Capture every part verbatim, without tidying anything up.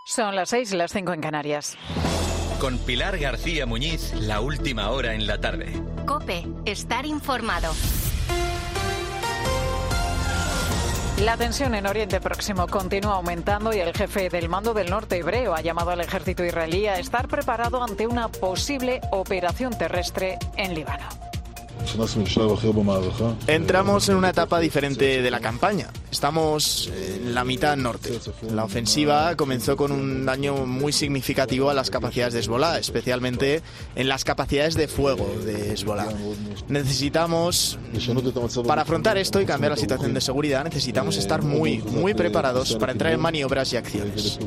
Son las seis y las cinco en Canarias. Con Pilar García Muñiz, la última hora en la tarde. COPE, estar informado. La tensión en Oriente Próximo continúa aumentando y el jefe del mando del norte hebreo ha llamado al ejército israelí a estar preparado ante una posible operación terrestre en Líbano. Entramos en una etapa diferente de la campaña. Estamos en la mitad norte. La ofensiva comenzó con un daño muy significativo a las capacidades de Hezbollah, especialmente en las capacidades de fuego de Hezbollah. Necesitamos, para afrontar esto y cambiar la situación de seguridad, necesitamos estar muy, muy preparados para entrar en maniobras y acciones.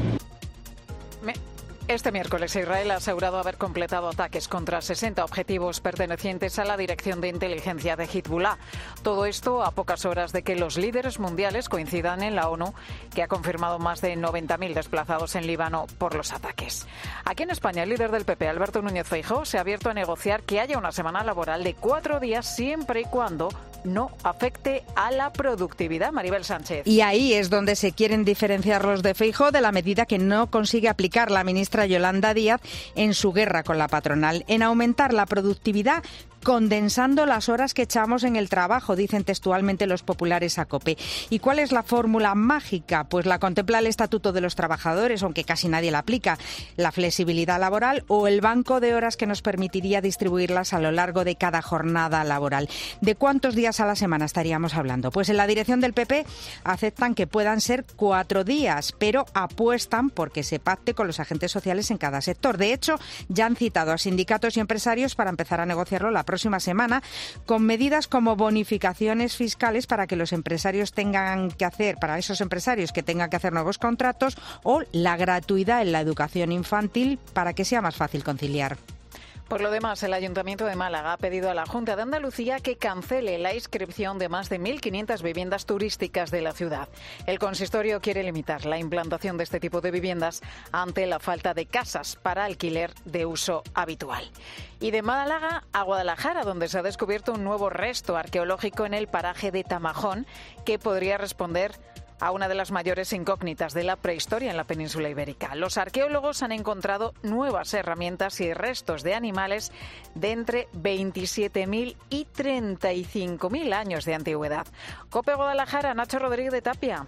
Este miércoles Israel ha asegurado haber completado ataques contra sesenta objetivos pertenecientes a la Dirección de Inteligencia de Hezbollah. Todo esto a pocas horas de que los líderes mundiales coincidan en la ONU, que ha confirmado más de noventa mil desplazados en Líbano por los ataques. Aquí en España, el líder del P P, Alberto Núñez Feijóo, se ha abierto a negociar que haya una semana laboral de cuatro días siempre y cuando no afecte a la productividad. Maribel Sánchez. Y ahí es donde se quieren diferenciar los de Feijóo de la medida que no consigue aplicar la ministra Yolanda Díaz en su guerra con la patronal, en aumentar la productividad condensando las horas que echamos en el trabajo, dicen textualmente los populares a COPE. ¿Y cuál es la fórmula mágica? Pues la contempla el Estatuto de los Trabajadores, aunque casi nadie la aplica, la flexibilidad laboral o el banco de horas que nos permitiría distribuirlas a lo largo de cada jornada laboral. ¿De cuántos días a la semana estaríamos hablando? Pues en la dirección del P P aceptan que puedan ser cuatro días, pero apuestan porque se pacte con los agentes sociales en cada sector. De hecho, ya han citado a sindicatos y empresarios para empezar a negociarlo la próxima semana, con medidas como bonificaciones fiscales para que los empresarios tengan que hacer, para esos empresarios que tengan que hacer nuevos contratos, o la gratuidad en la educación infantil para que sea más fácil conciliar. Por lo demás, el Ayuntamiento de Málaga ha pedido a la Junta de Andalucía que cancele la inscripción de más de mil quinientas viviendas turísticas de la ciudad. El consistorio quiere limitar la implantación de este tipo de viviendas ante la falta de casas para alquiler de uso habitual. Y de Málaga a Guadalajara, donde se ha descubierto un nuevo resto arqueológico en el paraje de Tamajón que podría responder a una de las mayores incógnitas de la prehistoria en la península ibérica. Los arqueólogos han encontrado nuevas herramientas y restos de animales de entre veintisiete mil y treinta y cinco mil años de antigüedad. COPE Guadalajara, Nacho Rodríguez de Tapia.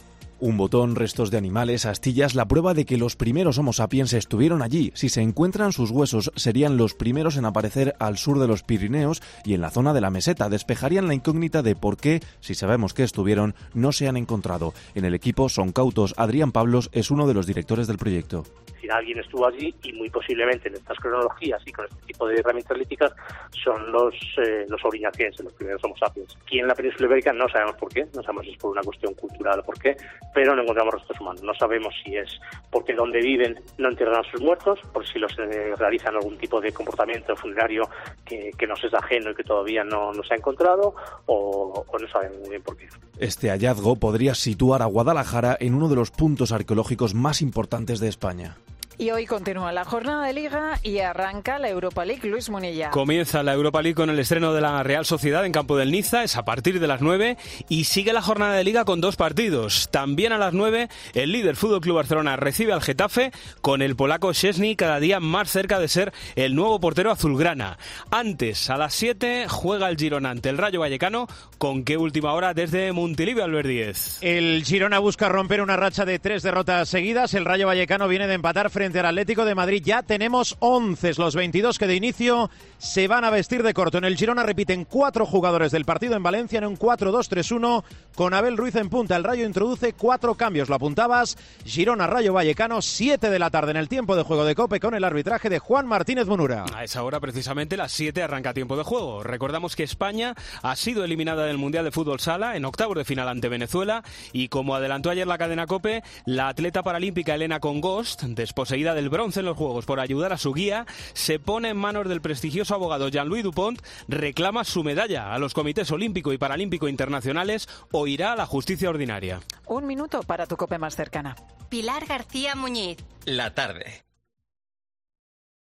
Un botón, restos de animales, astillas, la prueba de que los primeros Homo sapiens estuvieron allí. Si se encuentran sus huesos, serían los primeros en aparecer al sur de los Pirineos y en la zona de la meseta. Despejarían la incógnita de por qué, si sabemos que estuvieron, no se han encontrado. En el equipo son cautos. Adrián Pablos es uno de los directores del proyecto. Si alguien estuvo allí, y muy posiblemente en estas cronologías y con este tipo de herramientas líticas, son los eh, los auriñacienses, los primeros Homo sapiens. Aquí en la península ibérica no sabemos por qué, no sabemos si es por una cuestión cultural o por qué, pero no encontramos restos humanos. No sabemos si es porque donde viven no entierran a sus muertos, por si los eh, realizan algún tipo de comportamiento funerario que, que nos es ajeno y que todavía no, no se ha encontrado, o, o no sabemos muy bien por qué. Este hallazgo podría situar a Guadalajara en uno de los puntos arqueológicos más importantes de España. Y hoy continúa la jornada de Liga y arranca la Europa League. Luis Munilla. Comienza la Europa League con el estreno de la Real Sociedad en campo del Niza, es a partir de las nueve, y sigue la jornada de Liga con dos partidos. También a las nueve, el líder Fútbol Club Barcelona recibe al Getafe, con el polaco Szczęsny cada día más cerca de ser el nuevo portero azulgrana. Antes, a las siete, juega el Girona ante el Rayo Vallecano, con qué última hora desde Montilivi, Albert Díez. El Girona busca romper una racha de tres derrotas seguidas. El Rayo Vallecano viene de empatar frente frente al Atlético de Madrid. Ya tenemos once, los veintidós que de inicio se van a vestir de corto. En el Girona repiten cuatro jugadores del partido en Valencia en un cuatro dos tres uno con Abel Ruiz en punta. El Rayo introduce cuatro cambios, lo apuntabas. Girona, Rayo Vallecano, siete de la tarde en el tiempo de juego de COPE con el arbitraje de Juan Martínez Munura. A esa hora, precisamente, las siete arranca tiempo de juego. Recordamos que España ha sido eliminada del Mundial de Fútbol Sala en octavos de final ante Venezuela y, como adelantó ayer la cadena COPE, la atleta paralímpica Elena Congost, desposeída del bronce en los Juegos por ayudar a su guía, se pone en manos del prestigioso abogado Jean-Louis Dupont, reclama su medalla a los comités olímpico y paralímpico internacionales o irá a la justicia ordinaria. Un minuto para tu COPE más cercana. Pilar García Muñiz. La tarde.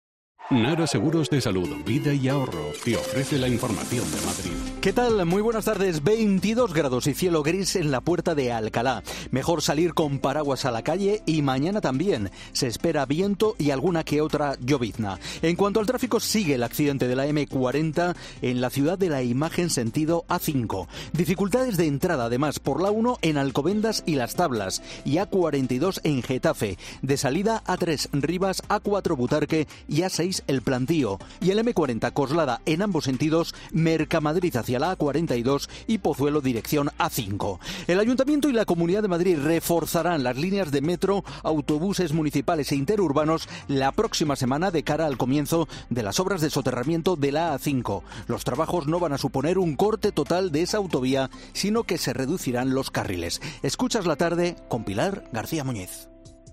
Nara Seguros de Salud, Vida y Ahorro te ofrece la información de Madrid. ¿Qué tal? Muy buenas tardes. veintidós grados y cielo gris en la Puerta de Alcalá. Mejor salir con paraguas a la calle y mañana también. Se espera viento y alguna que otra llovizna. En cuanto al tráfico, sigue el accidente de la eme cuarenta en la ciudad de La Imagen sentido a cinco. Dificultades de entrada además por la uno en Alcobendas y Las Tablas y a cuarenta y dos en Getafe. De salida a tres Rivas, a cuatro Butarque y a seis El Plantío, y el eme cuarenta Coslada en ambos sentidos, Mercamadrid hacia la a cuarenta y dos y Pozuelo dirección a cinco. El Ayuntamiento y la Comunidad de Madrid reforzarán las líneas de metro, autobuses municipales e interurbanos la próxima semana de cara al comienzo de las obras de soterramiento de la a cinco. Los trabajos no van a suponer un corte total de esa autovía, sino que se reducirán los carriles. Escuchas la tarde con Pilar García Muñiz.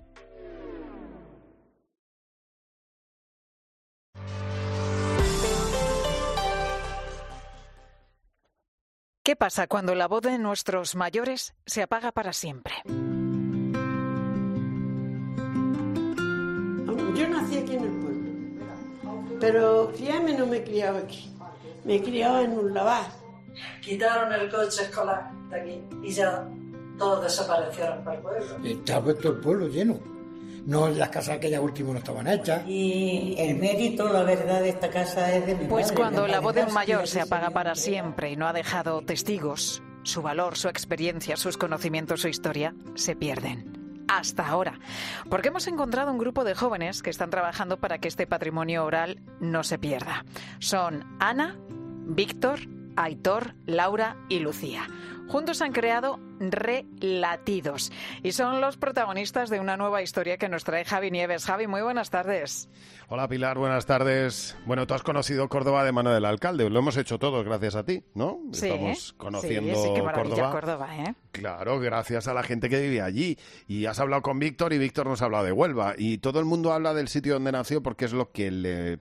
¿Qué pasa cuando la voz de nuestros mayores se apaga para siempre? Yo nací aquí en el pueblo, pero criarme no me he criado aquí. Me he criado en un lavar. Quitaron el coche escolar de aquí y ya todos desaparecieron para el pueblo. Está puesto el pueblo lleno. No, las casas aquellas últimas no estaban hechas. Y el mérito, la verdad, de esta casa es de mi Pues madre, cuando la voz de un mayor sí, se apaga para siempre y no ha dejado testigos, su valor, su experiencia, sus conocimientos, su historia, se pierden. Hasta ahora. Porque hemos encontrado un grupo de jóvenes que están trabajando para que este patrimonio oral no se pierda. Son Ana, Víctor, Aitor, Laura y Lucía. Juntos han creado Relatidos y son los protagonistas de una nueva historia que nos trae Javi Nieves. Javi, muy buenas tardes. Hola Pilar, buenas tardes. Bueno, tú has conocido Córdoba de mano del alcalde, lo hemos hecho todos gracias a ti, ¿no? Sí, estamos conociendo sí, sí, qué maravilla Córdoba. Córdoba, ¿eh? Claro, gracias a la gente que vive allí. Y has hablado con Víctor y Víctor nos ha hablado de Huelva. Y todo el mundo habla del sitio donde nació porque es lo que le,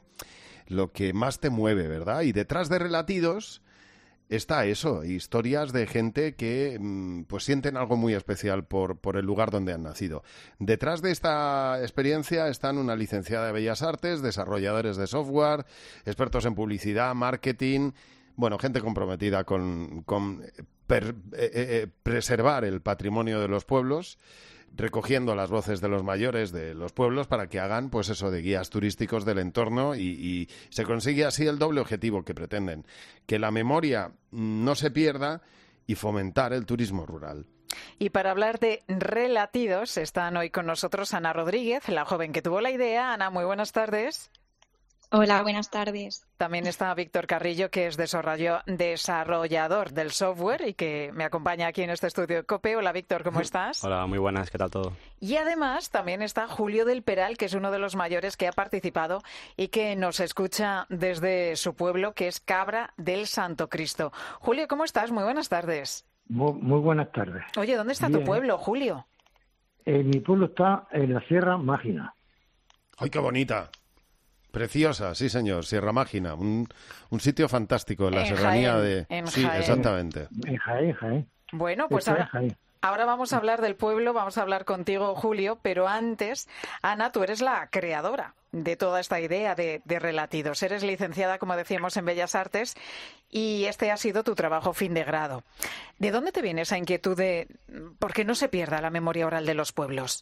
lo que más te mueve, ¿verdad? Y detrás de Relatidos está eso, historias de gente que pues sienten algo muy especial por, por el lugar donde han nacido. Detrás de esta experiencia están una licenciada de Bellas Artes, desarrolladores de software, expertos en publicidad, marketing, bueno, gente comprometida con, con per, eh, eh, preservar el patrimonio de los pueblos, recogiendo las voces de los mayores de los pueblos para que hagan, pues eso, de guías turísticos del entorno y, y se consigue así el doble objetivo que pretenden, que la memoria no se pierda y fomentar el turismo rural. Y para hablar de Relatidos están hoy con nosotros Ana Rodríguez, la joven que tuvo la idea. Ana, muy buenas tardes. Hola, buenas tardes. También está Víctor Carrillo, que es desarrollador del software y que me acompaña aquí en este estudio de COPE. Hola, Víctor, ¿cómo estás? Hola, muy buenas, ¿qué tal todo? Y además también está Julio del Peral, que es uno de los mayores que ha participado y que nos escucha desde su pueblo, que es Cabra del Santo Cristo. Julio, ¿cómo estás? Muy buenas tardes. Muy, muy buenas tardes. Oye, ¿dónde está Bien. tu pueblo, Julio? Eh, mi pueblo está en la Sierra Mágina. ¡Ay, qué bonita! Preciosa, sí señor, Sierra Mágina, un, un sitio fantástico en la en serranía Jaén, de... en sí, Jaén. exactamente. En Jaén, Jaén. Bueno, pues Está en ahora, Jaén. ahora vamos a hablar del pueblo, vamos a hablar contigo, Julio, pero antes, Ana, tú eres la creadora de toda esta idea de, de Relatidos. Eres licenciada, como decíamos, en Bellas Artes y este ha sido tu trabajo fin de grado. ¿De dónde te viene esa inquietud de por qué no se pierda la memoria oral de los pueblos?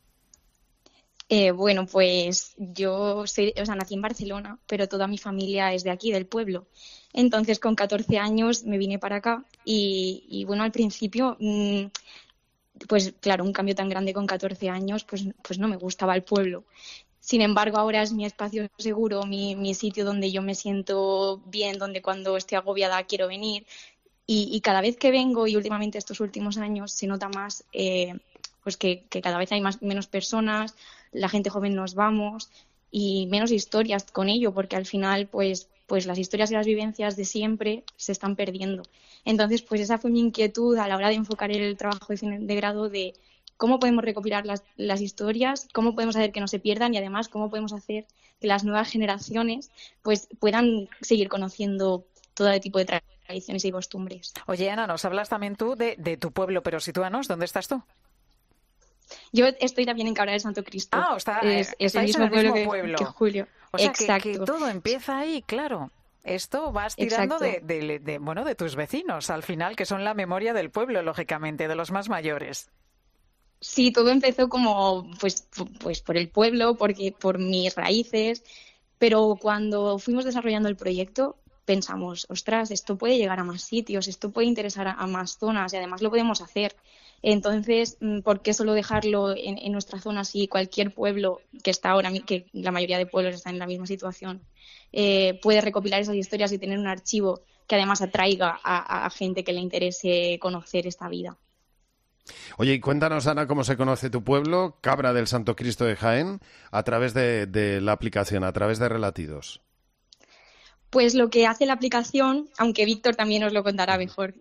Eh, bueno, pues yo soy, o sea, nací en Barcelona, pero toda mi familia es de aquí, del pueblo. Entonces, con catorce años me vine para acá y, y bueno, al principio, mmm, pues claro, un cambio tan grande con catorce años, pues, pues no me gustaba el pueblo. Sin embargo, ahora es mi espacio seguro, mi, mi sitio donde yo me siento bien, donde cuando estoy agobiada quiero venir. Y, y cada vez que vengo, y últimamente estos últimos años, se nota más eh, pues que, que cada vez hay más, menos personas, la gente joven nos vamos y menos historias con ello, porque al final pues, pues las historias y las vivencias de siempre se están perdiendo. Entonces, pues esa fue mi inquietud a la hora de enfocar el trabajo de fin de grado de cómo podemos recopilar las, las historias, cómo podemos hacer que no se pierdan y además cómo podemos hacer que las nuevas generaciones pues puedan seguir conociendo todo tipo de tradiciones y costumbres. Oye, Ana, nos hablas también tú de, de tu pueblo, pero sitúanos, ¿dónde estás tú? Yo estoy también en Cabra del Santo Cristo. Ah, o está, es, es el estáis mismo en el pueblo, mismo que, pueblo. que Julio. O sea, Exacto. Que, que todo empieza ahí, claro. Esto vas tirando de, Exacto. de, de, bueno, de tus vecinos, al final, que son la memoria del pueblo, lógicamente, de los más mayores. Sí, todo empezó como pues, pues por el pueblo, porque por mis raíces, pero cuando fuimos desarrollando el proyecto pensamos, ostras, esto puede llegar a más sitios, esto puede interesar a, a más zonas y además lo podemos hacer. Entonces, ¿por qué solo dejarlo en, en nuestra zona si cualquier pueblo que está ahora, que la mayoría de pueblos están en la misma situación, eh, puede recopilar esas historias y tener un archivo que además atraiga a, a gente que le interese conocer esta vida? Oye, y cuéntanos, Ana, cómo se conoce tu pueblo, Cabra del Santo Cristo de Jaén, a través de, de la aplicación, a través de Relatidos. Pues lo que hace la aplicación, aunque Víctor también os lo contará mejor,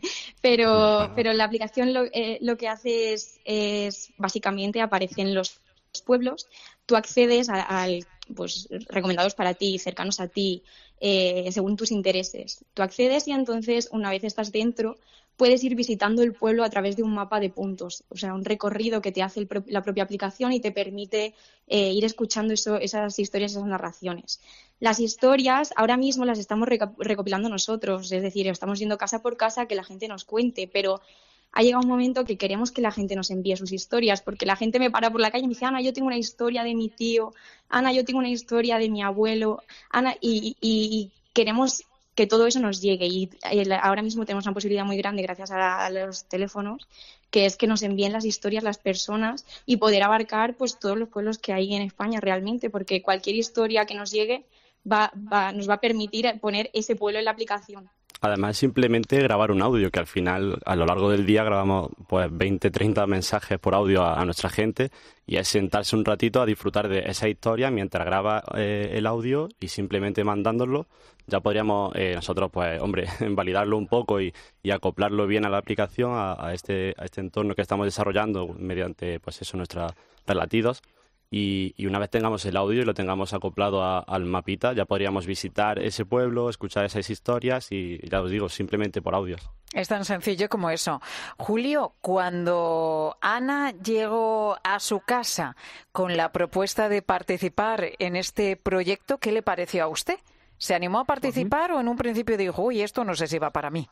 pero, pero la aplicación lo, eh, lo que hace es, es básicamente aparecen los pueblos, tú accedes al, pues recomendados para ti, cercanos a ti, eh, según tus intereses. Tú accedes y entonces, una vez estás dentro, puedes ir visitando el pueblo a través de un mapa de puntos, o sea, un recorrido que te hace el pro- la propia aplicación y te permite eh, ir escuchando eso, esas historias, esas narraciones. Las historias ahora mismo las estamos reca- recopilando nosotros, es decir, estamos yendo casa por casa a que la gente nos cuente, pero ha llegado un momento que queremos que la gente nos envíe sus historias, porque la gente me para por la calle y me dice, Ana, yo tengo una historia de mi tío, Ana, yo tengo una historia de mi abuelo, Ana, y, y, y queremos que todo eso nos llegue. Y ahora mismo tenemos una posibilidad muy grande gracias a, a los teléfonos, que es que nos envíen las historias las personas y poder abarcar pues todos los pueblos que hay en España realmente, porque cualquier historia que nos llegue va, va, nos va a permitir poner ese pueblo en la aplicación. Además, simplemente grabar un audio, que al final, a lo largo del día, grabamos pues veinte, treinta mensajes por audio a, a nuestra gente, y es sentarse un ratito a disfrutar de esa historia mientras graba eh, el audio, y simplemente mandándolo ya podríamos eh, nosotros, pues, hombre, validarlo un poco y, y acoplarlo bien a la aplicación, a, a, este, a este entorno que estamos desarrollando mediante, pues eso, nuestros relatidos. Y, y una vez tengamos el audio y lo tengamos acoplado a, al mapita, ya podríamos visitar ese pueblo, escuchar esas historias y, ya os digo, simplemente por audios. Es tan sencillo como eso. Julio, cuando Ana llegó a su casa con la propuesta de participar en este proyecto, ¿qué le pareció a usted? ¿Se animó a participar o en un principio dijo, uy, esto no sé si va para mí?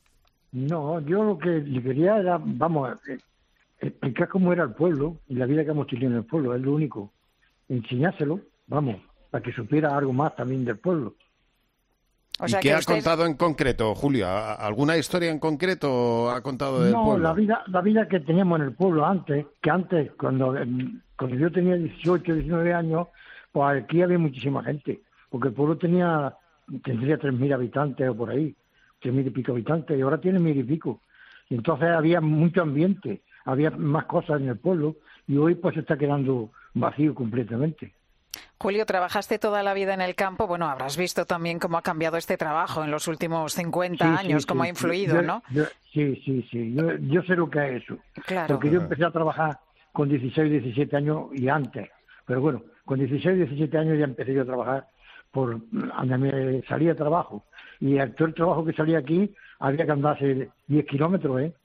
No, yo lo que le quería era, vamos, explicar cómo era el pueblo y la vida que hemos tenido en el pueblo, es lo único. Enseñárselo, vamos, para que supiera algo más también del pueblo. O sea, ¿Y qué ha usted... contado en concreto, Julio? ¿Alguna historia en concreto ha contado del no, pueblo? No, la vida, la vida que teníamos en el pueblo antes, que antes, cuando, cuando yo tenía dieciocho, diecinueve años, pues aquí había muchísima gente, porque el pueblo tenía, tendría tres mil habitantes o por ahí, tres mil y pico habitantes, y ahora tiene mil y pico. Y entonces había mucho ambiente, había más cosas en el pueblo, y hoy pues se está quedando vacío completamente. Julio, trabajaste toda la vida en el campo. Bueno, habrás visto también cómo ha cambiado este trabajo en los últimos cincuenta sí, años, sí, cómo sí, ha influido, yo, ¿no? Yo, sí, sí, sí. Yo, yo sé lo que es eso. Claro. Porque yo empecé a trabajar con dieciséis, diecisiete años y antes. Pero bueno, con dieciséis, diecisiete años ya empecé yo a trabajar por donde me salía de trabajo. Y todo el trabajo que salía aquí había que andarse diez kilómetros, ¿eh?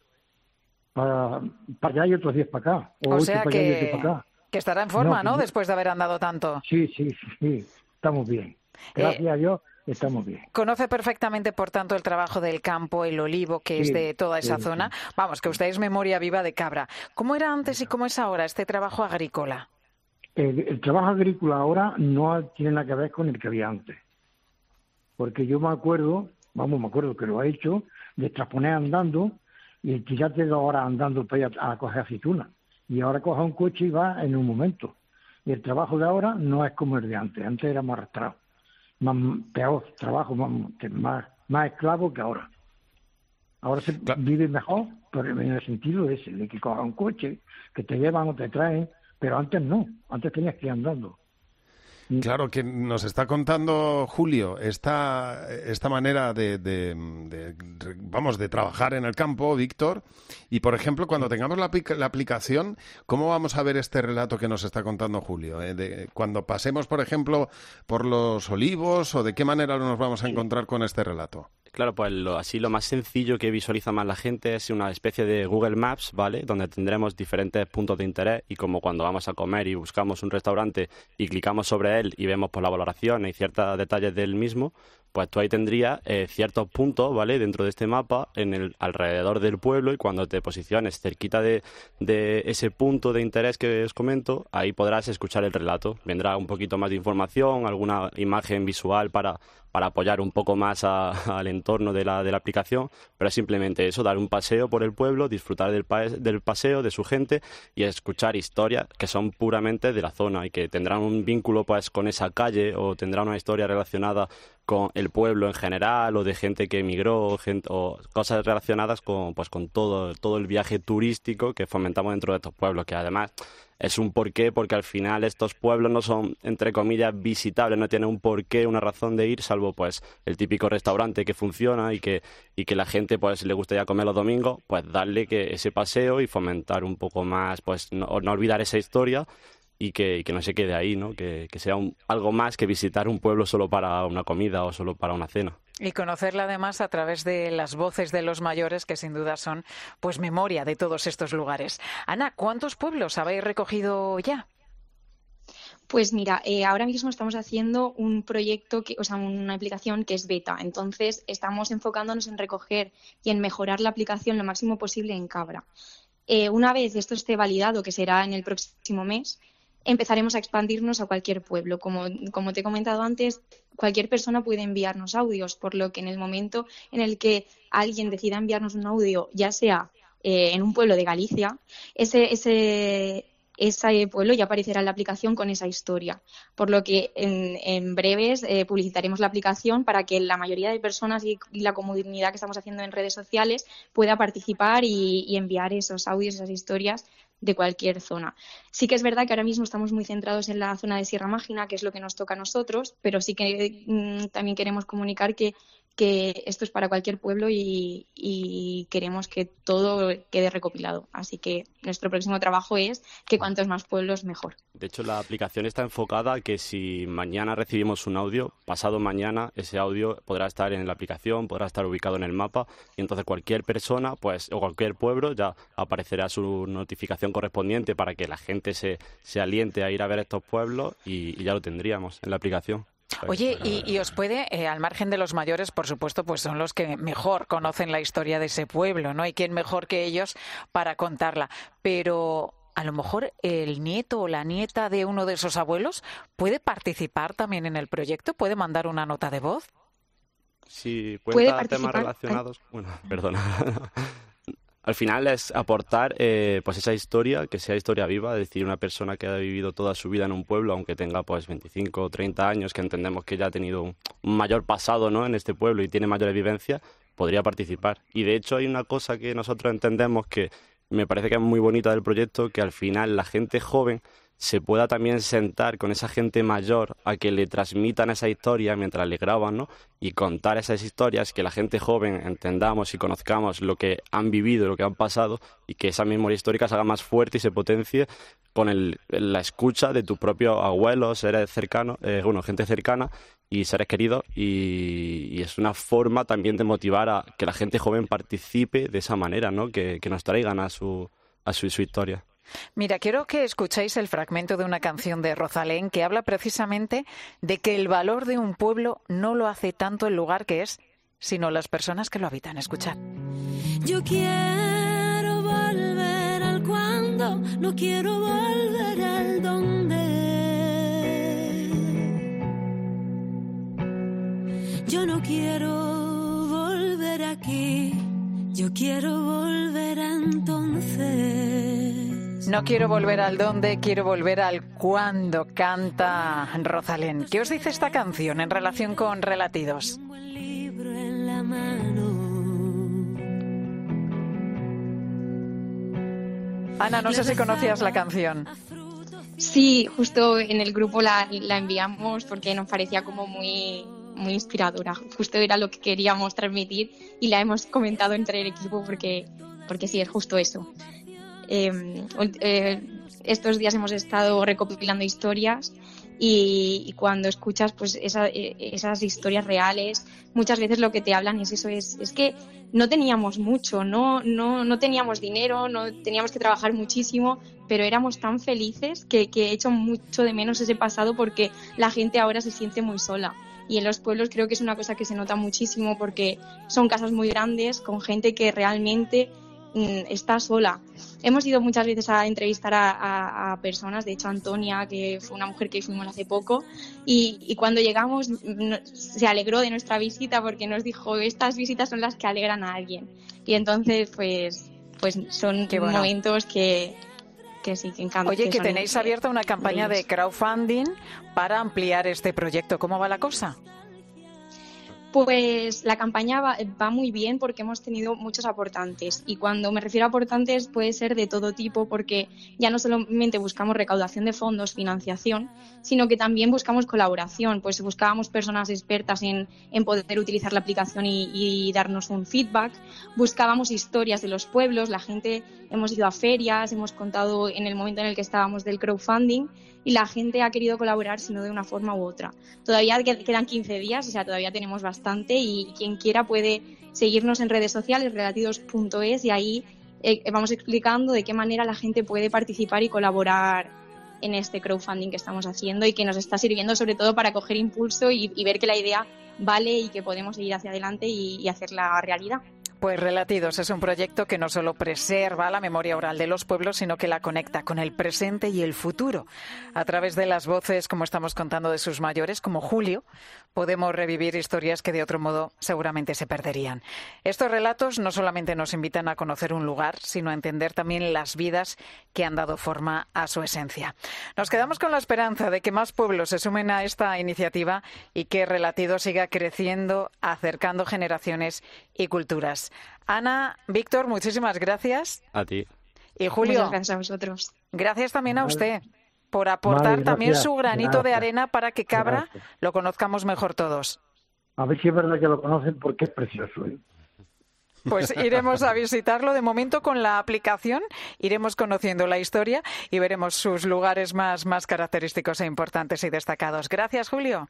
Para, para allá y otros diez para acá. O, O ocho sea para allá y ocho para que, acá. que estará en forma, No, ¿no? que- Después de haber andado tanto. Sí, sí, sí. Estamos bien. Gracias Eh, a Dios, estamos bien. Conoce perfectamente, por tanto, el trabajo del campo, el olivo, que es Sí, de toda esa sí, zona. Vamos, que usted es memoria viva de Cabra. ¿Cómo era antes y cómo es ahora este trabajo agrícola? El, el trabajo agrícola ahora no tiene nada que ver con el que había antes. Porque yo me acuerdo, vamos, me acuerdo que lo ha hecho, de trasponer andando y tirarte dos horas andando para ir a, a coger aceitunas. Y ahora coge un coche y va en un momento. Y el trabajo de ahora no es como el de antes. Antes era más arrastrado. Más, peor trabajo, más, más, más esclavo que ahora. Ahora se vive mejor, pero en el sentido ese, de que coja un coche, que te llevan o te traen, pero antes no. Antes tenías que ir andando. Claro, que nos está contando Julio esta, esta manera de, de, de, vamos, de trabajar en el campo, Víctor, y por ejemplo, cuando tengamos la, la aplicación, ¿cómo vamos a ver este relato que nos está contando Julio? ¿Eh? De, cuando pasemos, por ejemplo, por los olivos, ¿o de qué manera nos vamos a encontrar con este relato? Claro, pues lo, así lo más sencillo que visualiza más la gente es una especie de Google Maps, ¿vale? Donde tendremos diferentes puntos de interés y como cuando vamos a comer y buscamos un restaurante y clicamos sobre él y vemos por la valoración y ciertos detalles del mismo, pues tú ahí tendrías eh, ciertos puntos, ¿vale? Dentro de este mapa, en el alrededor del pueblo, y cuando te posiciones cerquita de, de ese punto de interés que os comento, ahí podrás escuchar el relato. Vendrá un poquito más de información, alguna imagen visual para, para apoyar un poco más a, al entorno de la, de la aplicación, pero es simplemente eso, dar un paseo por el pueblo, disfrutar del, pa del paseo, de su gente, y escuchar historias que son puramente de la zona y que tendrán un vínculo pues con esa calle o tendrán una historia relacionada con el pueblo en general o de gente que emigró gente, o cosas relacionadas con pues con todo, todo el viaje turístico que fomentamos dentro de estos pueblos, que además es un porqué porque al final estos pueblos no son, entre comillas, visitables, no tienen un porqué, una razón de ir, salvo pues el típico restaurante que funciona y que, y que la gente pues le gustaría comer los domingos, pues darle que ese paseo y fomentar un poco más, pues no, no olvidar esa historia. Y que, y que no se quede ahí, ¿no? Que, que sea un, algo más que visitar un pueblo solo para una comida o solo para una cena. Y conocerla además a través de las voces de los mayores, que sin duda son pues memoria de todos estos lugares. Ana, ¿cuántos pueblos habéis recogido ya? Pues mira, eh, ahora mismo estamos haciendo un proyecto, que, o sea, una aplicación que es beta. Entonces, estamos enfocándonos en recoger y en mejorar la aplicación lo máximo posible en Cabra. Eh, una vez esto esté validado, que será en el próximo mes, empezaremos a expandirnos a cualquier pueblo. Como, como te he comentado antes, cualquier persona puede enviarnos audios, por lo que en el momento en el que alguien decida enviarnos un audio, ya sea eh, en un pueblo de Galicia, ese, ese, ese pueblo ya aparecerá en la aplicación con esa historia. Por lo que en, en breves eh, publicitaremos la aplicación para que la mayoría de personas y, y la comunidad que estamos haciendo en redes sociales pueda participar y, y enviar esos audios, esas historias de cualquier zona. Sí que es verdad que ahora mismo estamos muy centrados en la zona de Sierra Mágina, que es lo que nos toca a nosotros, pero sí que mmm, también queremos comunicar que, que esto es para cualquier pueblo y, y queremos que todo quede recopilado. Así que nuestro próximo trabajo es que cuantos más pueblos, mejor. De hecho, la aplicación está enfocada a que si mañana recibimos un audio, pasado mañana ese audio podrá estar en la aplicación, podrá estar ubicado en el mapa, y entonces cualquier persona pues o cualquier pueblo ya aparecerá su notificación correspondiente para que la gente se, se aliente a ir a ver estos pueblos y, y ya lo tendríamos en la aplicación. Oye, y, y os puede, eh, al margen de los mayores, por supuesto, pues son los que mejor conocen la historia de ese pueblo, ¿no? Y quién mejor que ellos para contarla. Pero a lo mejor el nieto o la nieta de uno de esos abuelos puede participar también en el proyecto, puede mandar una nota de voz. Si cuenta temas relacionados... Bueno, perdona. Al final es aportar eh, pues esa historia, que sea historia viva, es decir, una persona que ha vivido toda su vida en un pueblo, aunque tenga pues veinticinco o treinta años, que entendemos que ya ha tenido un, un mayor pasado, ¿no?, en este pueblo y tiene mayores vivencias, podría participar. Y de hecho hay una cosa que nosotros entendemos que me parece que es muy bonita del proyecto, que al final la gente joven se pueda también sentar con esa gente mayor a que le transmitan esa historia mientras le graban, ¿no?, y contar esas historias, que la gente joven entendamos y conozcamos lo que han vivido, lo que han pasado, y que esa memoria histórica se haga más fuerte y se potencie con el, la escucha de tus propios abuelos, seres cercanos, eh, bueno, gente cercana y seres queridos, y, y es una forma también de motivar a que la gente joven participe de esa manera, ¿no?, que, que nos traigan a su, a su, su historia. Mira, quiero que escuchéis el fragmento de una canción de Rosalén que habla precisamente de que el valor de un pueblo no lo hace tanto el lugar que es, sino las personas que lo habitan. Escuchad. Yo quiero volver al cuando, no quiero volver al dónde. Yo no quiero volver aquí, yo quiero volver a entonces. No quiero volver al dónde, quiero volver al cuándo, canta Rosalén. ¿Qué os dice esta canción en relación con Relatidos? Un buen libro en la mano. Ana, no sé si conocías la canción. Sí, justo en el grupo la, la enviamos porque nos parecía como muy, muy inspiradora. Justo era lo que queríamos transmitir y la hemos comentado entre el equipo porque, porque sí, es justo eso. Eh, eh, estos días hemos estado recopilando historias y, y cuando escuchas pues esa, esas historias reales, muchas veces lo que te hablan es eso, es, es que no teníamos mucho, no, no, no teníamos dinero, no teníamos que trabajar muchísimo, pero éramos tan felices que, que he hecho mucho de menos ese pasado porque la gente ahora se siente muy sola. Y en los pueblos creo que es una cosa que se nota muchísimo porque son casas muy grandes con gente que realmente mmm, está sola. Hemos ido muchas veces a entrevistar a, a, a personas, de hecho Antonia, que fue una mujer que fuimos hace poco, y, y cuando llegamos no, se alegró de nuestra visita porque nos dijo, estas visitas son las que alegran a alguien. Y entonces pues, pues son bueno. momentos que... que sí, que encanta. Oye, que, que tenéis abierta una campaña de crowdfunding para ampliar este proyecto. ¿Cómo va la cosa? Pues la campaña va, va muy bien porque hemos tenido muchos aportantes y cuando me refiero a aportantes puede ser de todo tipo porque ya no solamente buscamos recaudación de fondos, financiación, sino que también buscamos colaboración, pues buscábamos personas expertas en, en poder utilizar la aplicación y, y darnos un feedback, buscábamos historias de los pueblos, la gente, hemos ido a ferias, hemos contado en el momento en el que estábamos del crowdfunding y la gente ha querido colaborar, sino de una forma u otra. Todavía quedan quince días, o sea, todavía tenemos bastante y quien quiera puede seguirnos en redes sociales, relatidos punto es, y ahí eh, vamos explicando de qué manera la gente puede participar y colaborar en este crowdfunding que estamos haciendo y que nos está sirviendo sobre todo para coger impulso y, y ver que la idea vale y que podemos seguir hacia adelante y, y hacerla realidad. Pues Relatidos es un proyecto que no solo preserva la memoria oral de los pueblos, sino que la conecta con el presente y el futuro. A través de las voces, como estamos contando, de sus mayores, como Julio, podemos revivir historias que de otro modo seguramente se perderían. Estos relatos no solamente nos invitan a conocer un lugar, sino a entender también las vidas que han dado forma a su esencia. Nos quedamos con la esperanza de que más pueblos se sumen a esta iniciativa y que Relatidos siga creciendo, acercando generaciones y culturas. Ana, Víctor, muchísimas gracias. A ti. Y Julio, muchas gracias a vosotros. Gracias también a usted por aportar vale, también su granito gracias. de arena para que Cabra gracias. lo conozcamos mejor todos. A ver si es verdad que lo conocen porque es precioso, ¿eh? Pues iremos a visitarlo. De momento con la aplicación iremos conociendo la historia y veremos sus lugares más, más característicos e importantes y destacados. Gracias, Julio.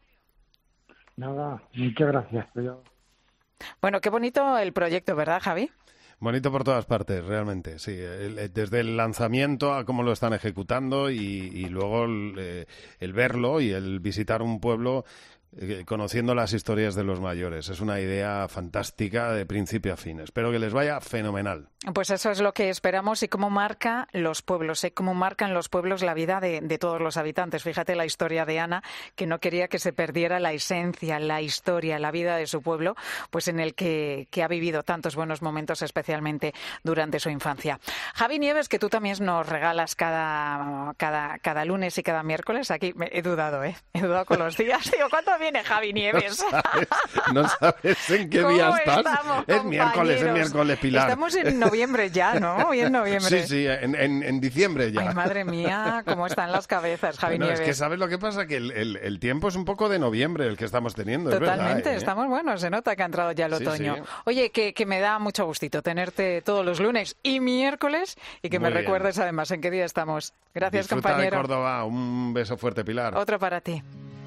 Nada, muchas gracias. Pero... Bueno, qué bonito el proyecto, ¿verdad, Javi? Bonito por todas partes, realmente, sí. El, desde el lanzamiento a cómo lo están ejecutando y, y luego el, eh, el verlo y el visitar un pueblo eh, conociendo las historias de los mayores. Es una idea fantástica de principio a fin. Espero que les vaya fenomenal. Pues eso es lo que esperamos y cómo marca los pueblos, ¿eh? Cómo marcan los pueblos la vida de, de todos los habitantes. Fíjate la historia de Ana, que no quería que se perdiera la esencia, la historia, la vida de su pueblo, pues en el que, que ha vivido tantos buenos momentos, especialmente durante su infancia. Javi Nieves, que tú también nos regalas cada, cada, cada lunes y cada miércoles. Aquí me, he dudado, ¿eh? He dudado con los días. Digo, ¿cuánto viene Javi Nieves? No sabes, no sabes en qué día estás. Estamos, es miércoles, es miércoles, Pilar. Estamos en noviembre ya, ¿no? Hoy en noviembre. Sí, sí, en, en, en diciembre ya. Ay, madre mía, cómo están las cabezas, Javi bueno, Nieves. Es que ¿sabes lo que pasa? Que el, el, el tiempo es un poco de noviembre el que estamos teniendo, Totalmente, es verdad, ¿eh? Estamos buenos, se nota que ha entrado ya el sí, otoño. Sí. Oye, que, que me da mucho gustito tenerte todos los lunes y miércoles y que Muy me bien. recuerdes además en qué día estamos. Gracias, Disfruta compañero. de Córdoba, un beso fuerte, Pilar. Otro para ti.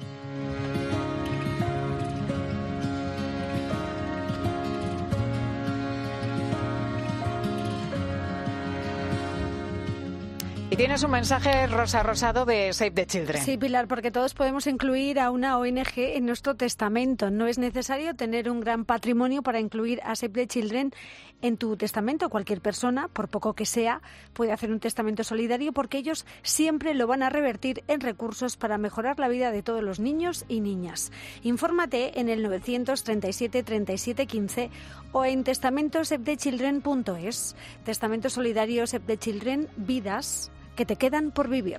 Y tienes un mensaje, Rosa Rosado, de Save the Children. Sí, Pilar, porque todos podemos incluir a una O N G en nuestro testamento. No es necesario tener un gran patrimonio para incluir a Save the Children en tu testamento. Cualquier persona, por poco que sea, puede hacer un testamento solidario porque ellos siempre lo van a revertir en recursos para mejorar la vida de todos los niños y niñas. Infórmate en el novecientos treinta y siete treinta y siete quince o en testamento save the children punto es. Testamento solidario Save the Children, vidas que te quedan por vivir.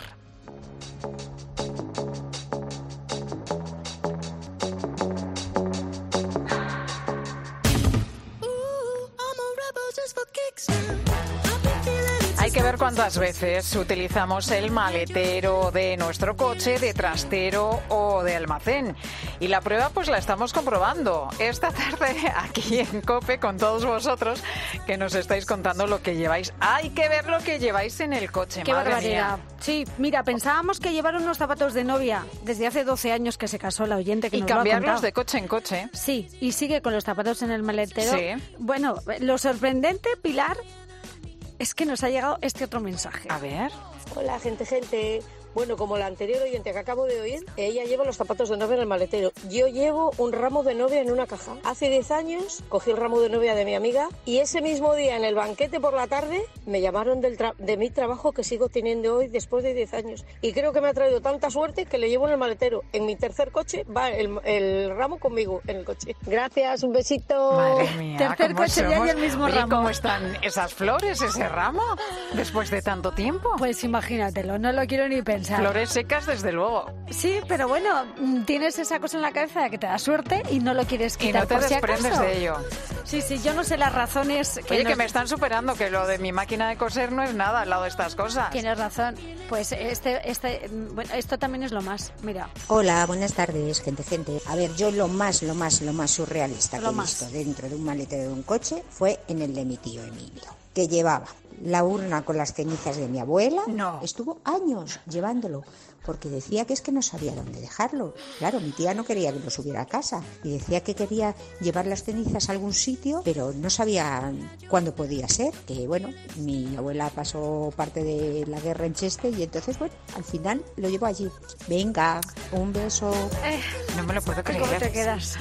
Hay que ver con cuántas veces utilizamos el maletero de nuestro coche, de trastero o de almacén. Y la prueba pues la estamos comprobando esta tarde aquí en COPE con todos vosotros que nos estáis contando lo que lleváis. Hay que ver lo que lleváis en el coche, Qué madre barbaridad. mía. Sí, mira, pensábamos que llevar unos zapatos de novia desde hace doce años que se casó la oyente que Y nos lo ha cambiarlos contado. de coche en coche. Sí, y sigue con los zapatos en el maletero. Sí. Bueno, lo sorprendente, Pilar, es que nos ha llegado este otro mensaje. A ver. Hola, gente, gente. Bueno, como la anterior oyente que acabo de oír, ella lleva los zapatos de novia en el maletero. Yo llevo un ramo de novia en una caja. Hace diez años cogí el ramo de novia de mi amiga y ese mismo día en el banquete por la tarde me llamaron del tra- de mi trabajo que sigo teniendo hoy después de diez años. Y creo que me ha traído tanta suerte que le llevo en el maletero. En mi tercer coche va el, el ramo conmigo en el coche. Gracias, un besito. Madre mía, Tercer ¿cómo coche ya somos? y el mismo Oye, ramo. ¿cómo están esas flores, ese ramo, después de tanto tiempo? Pues imagínatelo, no lo quiero ni pensar. Flores secas, desde luego. Sí, pero bueno, mm, tienes esa cosa en la cabeza de que te da suerte y no lo quieres Y quitar no te por si desprendes acaso. de ello. Sí, sí, yo no sé las razones. Que Oye, nos- que me están superando, que lo de mi máquina de coser no es nada al lado de estas cosas. Tienes razón. Pues este, este, mm, bueno, esto también es lo más. Mira. Hola, buenas tardes, gente, gente. A ver, yo lo más, lo más, lo más surrealista Lo que he más. visto dentro de un maletero de un coche fue en el de mi tío Emilio, que llevaba la urna con las cenizas de mi abuela. No. Estuvo años llevándolo, porque decía que es que no sabía dónde dejarlo. Claro, mi tía no quería que lo subiera a casa y decía que quería llevar las cenizas a algún sitio, pero no sabía cuándo podía ser. Que bueno, mi abuela pasó parte de la guerra en Cheste y entonces, bueno, al final lo llevó allí. Venga, un beso. Eh, No me lo puedo creer. ¿Cómo te quedas?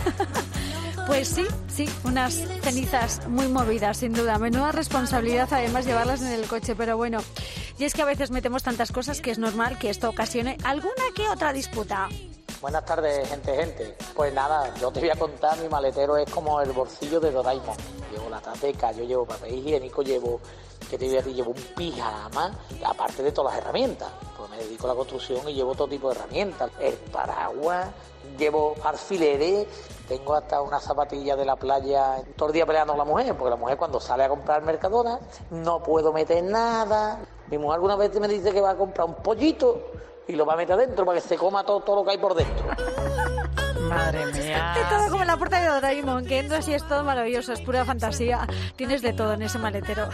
Pues sí, sí, unas cenizas muy movidas, sin duda. Menuda responsabilidad, además, llevarlas en el coche, pero bueno. Y es que a veces metemos tantas cosas que es normal que esto ocasione alguna que otra disputa. Buenas tardes, gente, gente. Pues nada, yo te voy a contar, mi maletero es como el bolsillo de Doraemon. Llevo la tateca, yo llevo papel higiénico, llevo, que te voy a decir, llevo un pijama, aparte de todas las herramientas. Pues me dedico a la construcción y llevo todo tipo de herramientas. El paraguas, llevo alfileres, tengo hasta una zapatilla de la playa, todo el día peleando con la mujer, porque la mujer cuando sale a comprar Mercadona no puedo meter nada. Mi mujer alguna vez me dice que va a comprar un pollito y lo va a meter adentro para que se coma todo, todo lo que hay por dentro. Madre mía. Es todo como en la puerta de Doraemon, que entras y es todo maravilloso, es pura fantasía. Tienes de todo en ese maletero.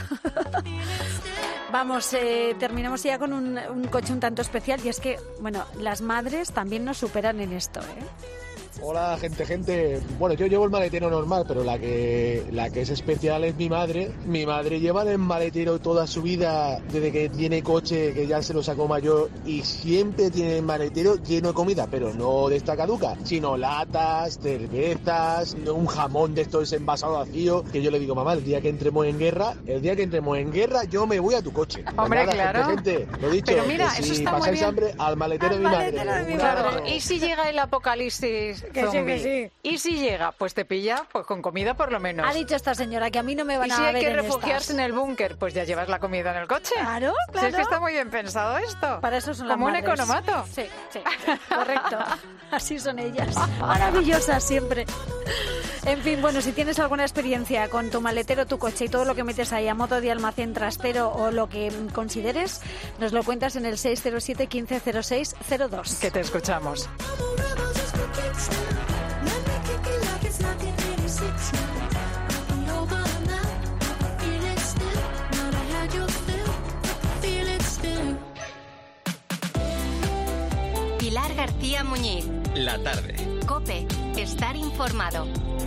Vamos, eh, terminamos ya con un, un coche un tanto especial y es que, bueno, las madres también nos superan en esto, ¿eh? Hola, gente, gente. Bueno, yo llevo el maletero normal, pero la que la que es especial es mi madre. Mi madre lleva el maletero toda su vida, desde que tiene coche, que ya se lo sacó mayor, y siempre tiene el maletero lleno de comida, pero no de esta caduca, sino latas, cervezas, un jamón de estos envasados vacío, que yo le digo, mamá, el día que entremos en guerra, el día que entremos en guerra, yo me voy a tu coche. Pues Hombre, nada, claro. Gente, gente, lo dicho, Pero mira, que eso si está muy pasáis bien. hambre, al maletero Al de mi maletero madre. de mi Un madre. abrazo. ¿Y si llega el apocalipsis Que sí, zombie? que sí. ¿Y si llega? Pues te pilla pues con comida por lo menos. Ha dicho esta señora que a mí no me van ¿Y a si hay ver que en refugiarse estas. en el búnker? Pues ya llevas la comida en el coche. Claro, Si claro. es que está muy bien pensado esto. Para eso son las Como un madres. economato. Sí, sí, correcto. Así son ellas. Maravillosas siempre. En fin, bueno, si tienes alguna experiencia con tu maletero, tu coche y todo lo que metes ahí a modo de almacén trastero o lo que consideres, nos lo cuentas en el seis cero siete, quince cero seis cero dos. Que te escuchamos. Pilar García Muñiz. La tarde. COPE. Estar informado.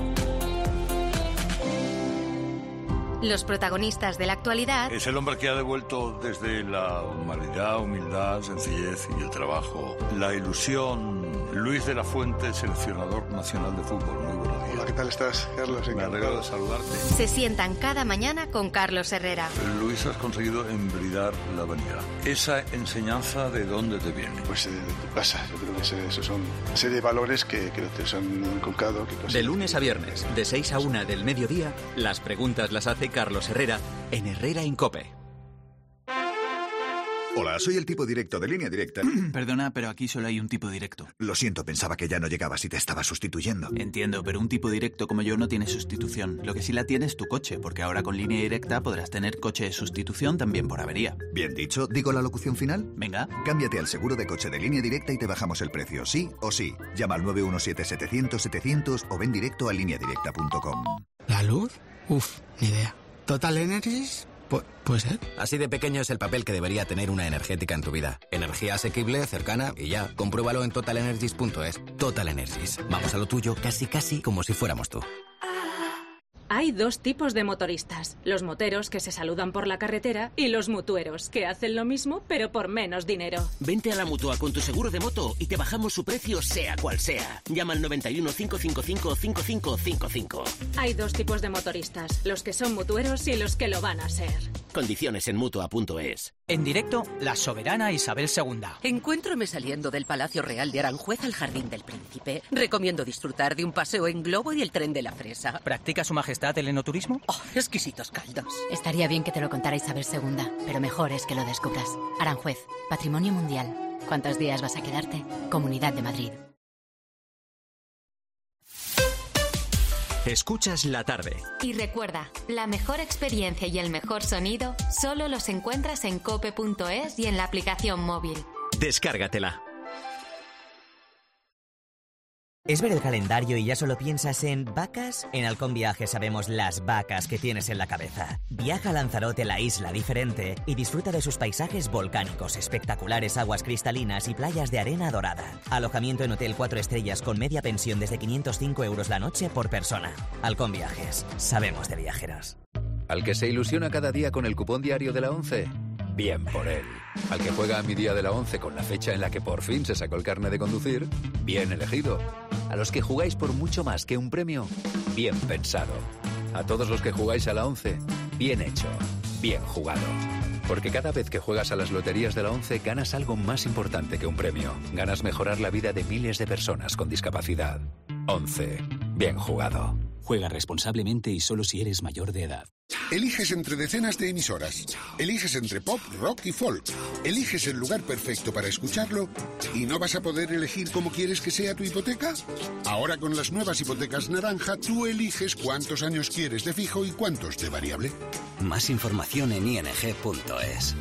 Los protagonistas de la actualidad Es el hombre que ha devuelto desde la humanidad, humildad, sencillez y el trabajo, la ilusión. Luis de la Fuente, seleccionador nacional de fútbol. Muy buenos días. Hola, ¿qué tal estás, Carlos? Me alegro de saludarte. se sientan cada mañana con Carlos Herrera. Luis, has conseguido embridar la vanidad. ¿Esa enseñanza de dónde te viene? Pues eh, de tu casa. Yo creo que ese- esos son una serie de valores que, que te han inculcado. Que De lunes a viernes, de seis a una del mediodía, las preguntas las hace Carlos Herrera en Herrera en COPE. Hola, soy el tipo directo de Línea Directa. Perdona, pero aquí solo hay un tipo directo. Lo siento, pensaba que ya no llegabas y te estaba sustituyendo. Entiendo, pero un tipo directo como yo no tiene sustitución. Lo que sí la tiene es tu coche, porque ahora con Línea Directa podrás tener coche de sustitución también por avería. Bien dicho. ¿Digo la locución final? Venga. Cámbiate al seguro de coche de Línea Directa y te bajamos el precio, sí o sí. Llama al nueve uno siete setecientos setecientos o ven directo a línea directa punto com. ¿La luz? Uf, ni idea. ¿Total Energies? Pu- ¿Puede ser? Así de pequeño es el papel que debería tener una energética en tu vida. Energía asequible, cercana y ya. Compruébalo en total energies punto es. Total Energies. Vamos a lo tuyo casi casi como si fuéramos tú. Hay dos tipos de motoristas. Los moteros que se saludan por la carretera y los mutueros que hacen lo mismo pero por menos dinero. Vente a la Mutua con tu seguro de moto y te bajamos su precio sea cual sea. Llama al noventa y uno, cinco cinco cinco, cinco cinco cinco cinco. Hay dos tipos de motoristas. Los que son mutueros y los que lo van a ser. Condiciones en Mutua punto es. En directo, la soberana Isabel segunda. Encuéntrame saliendo del Palacio Real de Aranjuez al Jardín del Príncipe. Recomiendo disfrutar de un paseo en globo y el tren de la fresa. ¿Practica su majestad el enoturismo? Oh, exquisitos caldos. Estaría bien que te lo contara Isabel segunda, pero mejor es que lo descubras. Aranjuez, Patrimonio Mundial. ¿Cuántos días vas a quedarte? Comunidad de Madrid. Escuchas la tarde. Y recuerda, la mejor experiencia y el mejor sonido solo los encuentras en cope punto es y en la aplicación móvil. Descárgatela. ¿Es ver el calendario y ya solo piensas en vacas? En Halcón Viajes sabemos las vacas que tienes en la cabeza. Viaja a Lanzarote, la isla diferente, y disfruta de sus paisajes volcánicos, espectaculares aguas cristalinas y playas de arena dorada. Alojamiento en hotel cuatro estrellas con media pensión desde quinientos cinco euros la noche por persona. Halcón Viajes. Sabemos de viajeros. ¿Al que se ilusiona cada día con el cupón diario de la ONCE? Bien por él. Al que juega a mi día de la ONCE con la fecha en la que por fin se sacó el carnet de conducir, bien elegido. A los que jugáis por mucho más que un premio, bien pensado. A todos los que jugáis a la ONCE, bien hecho, bien jugado. Porque cada vez que juegas a las loterías de la ONCE ganas algo más importante que un premio. Ganas mejorar la vida de miles de personas con discapacidad. ONCE, bien jugado. Juega responsablemente y solo si eres mayor de edad. Eliges entre decenas de emisoras. Eliges entre pop, rock y folk. Eliges el lugar perfecto para escucharlo y no vas a poder elegir cómo quieres que sea tu hipoteca. Ahora con las nuevas hipotecas naranja, tú eliges cuántos años quieres de fijo y cuántos de variable. Más información en i n g punto es.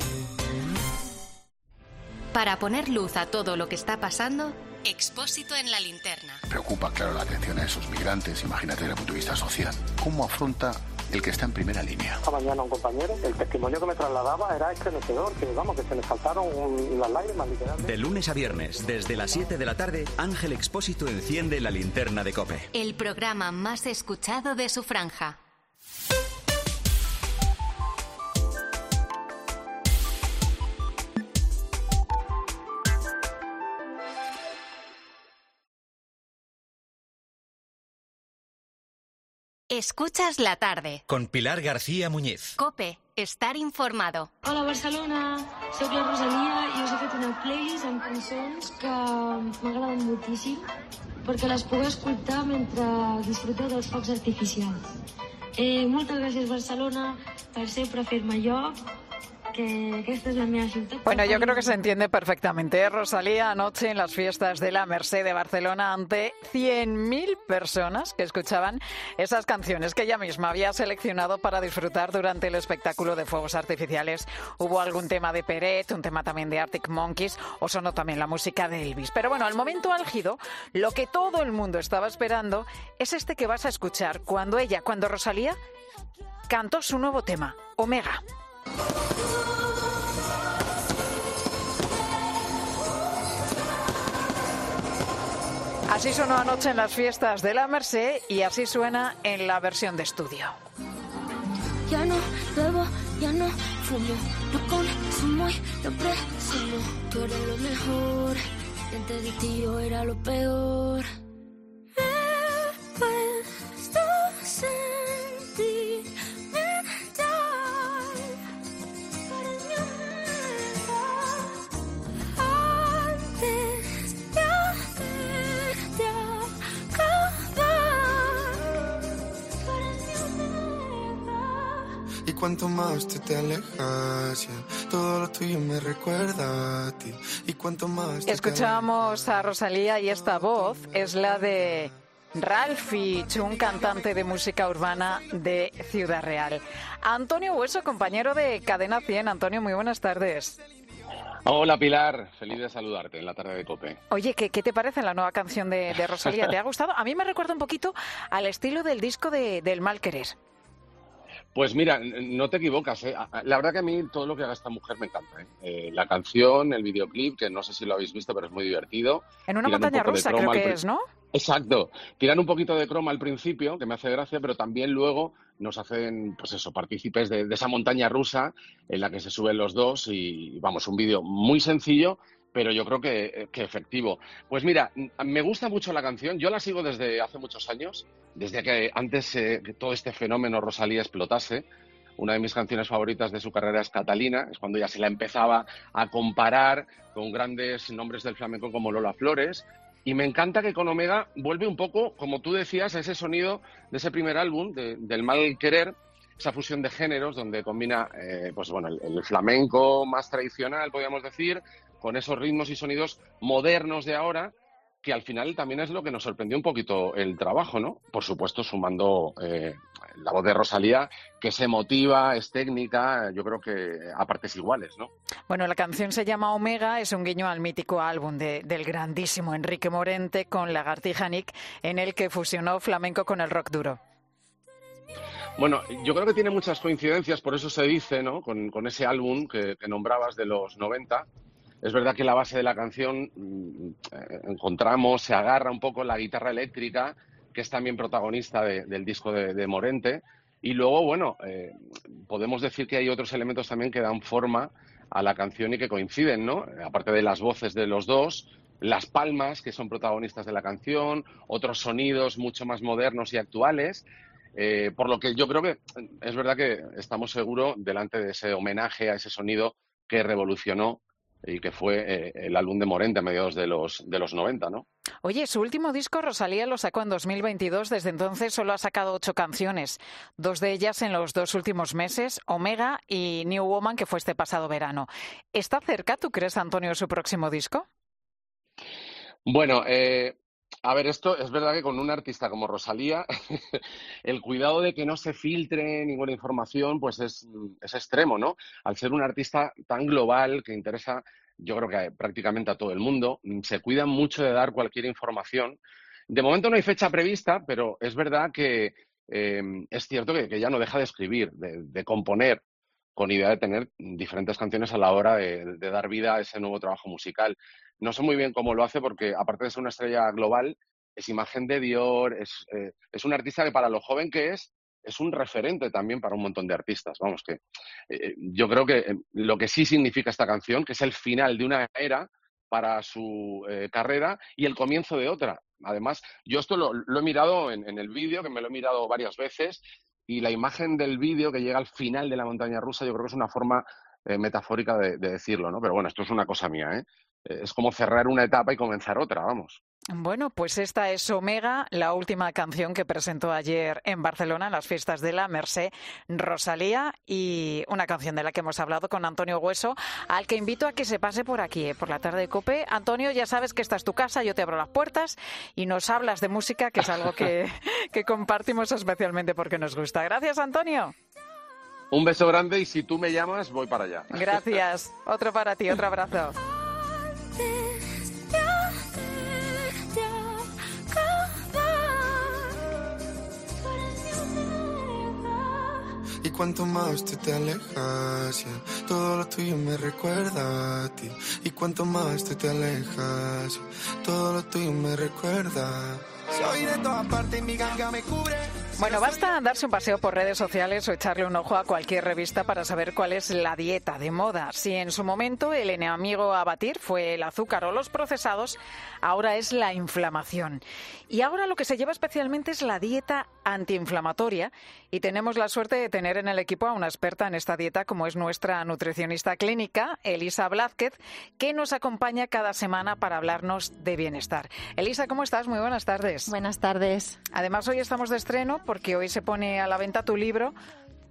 Para poner luz a todo lo que está pasando, Expósito en la linterna. Preocupa, claro, la atención a esos migrantes. Imagínate desde el punto de vista social. ¿Cómo afronta el que está en primera línea? Esta mañana un compañero, el testimonio que me trasladaba era estremecedor, que vamos, que se me saltaron un, las lágrimas literalmente. De lunes a viernes, desde las siete de la tarde, Ángel Expósito enciende la linterna de COPE. El programa más escuchado de su franja. Escuchas la tarde. Con Pilar García Muñiz. COPE. Estar informado. Hola, Barcelona. Soc la Rosalia i us he fet una playlist amb cançons que m'agraden moltíssim perquè les puc escoltar mentre disfruteu dels focs artificials. Eh, moltes gràcies, Barcelona, per sempre fer-me lloc. Que, que esta es la mía ciutat. Bueno, yo creo que se entiende perfectamente. Rosalía anoche en las fiestas de la Mercè de Barcelona ante cien mil personas que escuchaban esas canciones que ella misma había seleccionado para disfrutar durante el espectáculo de fuegos artificiales. Hubo algún tema de Peret, un tema también de Arctic Monkeys o sonó también la música de Elvis. Pero bueno, al momento álgido, lo que todo el mundo estaba esperando es este que vas a escuchar cuando ella, cuando Rosalía cantó su nuevo tema, Omega. Así sonó anoche en las fiestas de la Mercè y así suena en la versión de estudio. Ya no bebo, ya no fumo, no consumo y no presumo. Tú eres lo mejor, y antes de ti yo era lo peor. Me puesto sentimental. Y cuanto más tú te alejas, yeah, todo lo tuyo me recuerda a ti. Y cuanto más... Escuchábamos a Rosalía y esta voz es la de Ralph Fitch, un cantante de música urbana de Ciudad Real. Antonio Hueso, compañero de Cadena cien. Antonio, muy buenas tardes. Hola Pilar, feliz de saludarte en la tarde de COPE. Oye, ¿qué, qué te parece la nueva canción de, de Rosalía? ¿Te ha gustado? A mí me recuerda un poquito al estilo del disco de, del Mal Querer. Pues mira, no te equivocas, ¿eh? La verdad que a mí todo lo que haga esta mujer me encanta, ¿eh? Eh, la canción, el videoclip, que no sé si lo habéis visto, pero es muy divertido. En una montaña rusa creo que es, ¿no? Exacto. Tiran un poquito de croma al principio, que me hace gracia, pero también luego nos hacen, pues eso, partícipes de, de esa montaña rusa en la que se suben los dos y, vamos, un vídeo muy sencillo, pero yo creo que, que efectivo. Pues mira, me gusta mucho la canción, yo la sigo desde hace muchos años, desde que antes eh, que todo este fenómeno Rosalía explotase. Una de mis canciones favoritas de su carrera es Catalina, es cuando ya se la empezaba a comparar con grandes nombres del flamenco como Lola Flores. Y me encanta que con Omega vuelve un poco, como tú decías, a ese sonido de ese primer álbum, de, del Mal Querer, esa fusión de géneros donde combina eh, pues bueno, el, el flamenco más tradicional, podríamos decir, con esos ritmos y sonidos modernos de ahora, que al final también es lo que nos sorprendió un poquito el trabajo, ¿no? Por supuesto, sumando eh, la voz de Rosalía, que es emotiva, es técnica, yo creo que a partes iguales, ¿no? Bueno, la canción se llama Omega, es un guiño al mítico álbum de, del grandísimo Enrique Morente con Lagartija Nick, en el que fusionó flamenco con el rock duro. Bueno, yo creo que tiene muchas coincidencias, por eso se dice, ¿no? Con, con ese álbum que, que nombrabas de los noventa. Es verdad que la base de la canción eh, encontramos, se agarra un poco la guitarra eléctrica, que es también protagonista de, del disco de, de Morente. Y luego, bueno, eh, podemos decir que hay otros elementos también que dan forma a la canción y que coinciden, ¿no? Aparte de las voces de los dos, las palmas, que son protagonistas de la canción, otros sonidos mucho más modernos y actuales. Eh, por lo que yo creo que es verdad que estamos seguros delante de ese homenaje a ese sonido que revolucionó y que fue eh, el álbum de Morente a mediados de los, de los noventa, ¿no? Oye, su último disco, Rosalía, lo sacó en dos mil veintidós. Desde entonces solo ha sacado ocho canciones, dos de ellas en los dos últimos meses, Omega y New Woman, que fue este pasado verano. ¿Está cerca, tú crees, Antonio, su próximo disco? Bueno, eh, a ver, esto es verdad que con un artista como Rosalía, el cuidado de que no se filtre ninguna información, pues es, es extremo, ¿no? Al ser un artista tan global que interesa, yo creo que prácticamente a todo el mundo, se cuidan mucho de dar cualquier información. De momento no hay fecha prevista, pero es verdad que eh, es cierto que, que ya no deja de escribir, de, de componer, con idea de tener diferentes canciones a la hora de, de dar vida a ese nuevo trabajo musical. No sé muy bien cómo lo hace porque, aparte de ser una estrella global, es imagen de Dior, es, eh, es un artista que para lo joven que es, es un referente también para un montón de artistas. Vamos, que eh, yo creo que eh, lo que sí significa esta canción, que es el final de una era para su eh, carrera y el comienzo de otra. Además, yo esto lo, lo he mirado en, en el vídeo, que me lo he mirado varias veces, y la imagen del vídeo que llega al final de la montaña rusa, yo creo que es una forma eh, metafórica de, de decirlo, ¿no? Pero bueno, esto es una cosa mía, ¿eh? Es como cerrar una etapa y comenzar otra, vamos. Bueno, pues esta es Omega, la última canción que presentó ayer en Barcelona en las fiestas de la Mercè, Rosalía, y una canción de la que hemos hablado con Antonio Hueso, al que invito a que se pase por aquí, eh, por la tarde de COPE. Antonio, ya sabes que esta es tu casa, yo te abro las puertas y nos hablas de música, que es algo que, que compartimos especialmente porque nos gusta. Gracias, Antonio. Un beso grande y si tú me llamas, voy para allá. Gracias. Otro para ti, otro abrazo. Y cuanto más tú te alejas, yeah, todo lo tuyo me recuerda a ti. Y cuanto más tú te alejas, todo lo tuyo me recuerda. Soy de todas partes y mi ganga me cubre. Bueno, basta darse un paseo por redes sociales o echarle un ojo a cualquier revista para saber cuál es la dieta de moda. Si en su momento el enemigo a batir fue el azúcar o los procesados, ahora es la inflamación. Y ahora lo que se lleva especialmente es la dieta antiinflamatoria, y tenemos la suerte de tener en el equipo a una experta en esta dieta como es nuestra nutricionista clínica, Elisa Blázquez, que nos acompaña cada semana para hablarnos de bienestar. Elisa, ¿cómo estás? Muy buenas tardes. Buenas tardes. Además, hoy estamos de estreno porque hoy se pone a la venta tu libro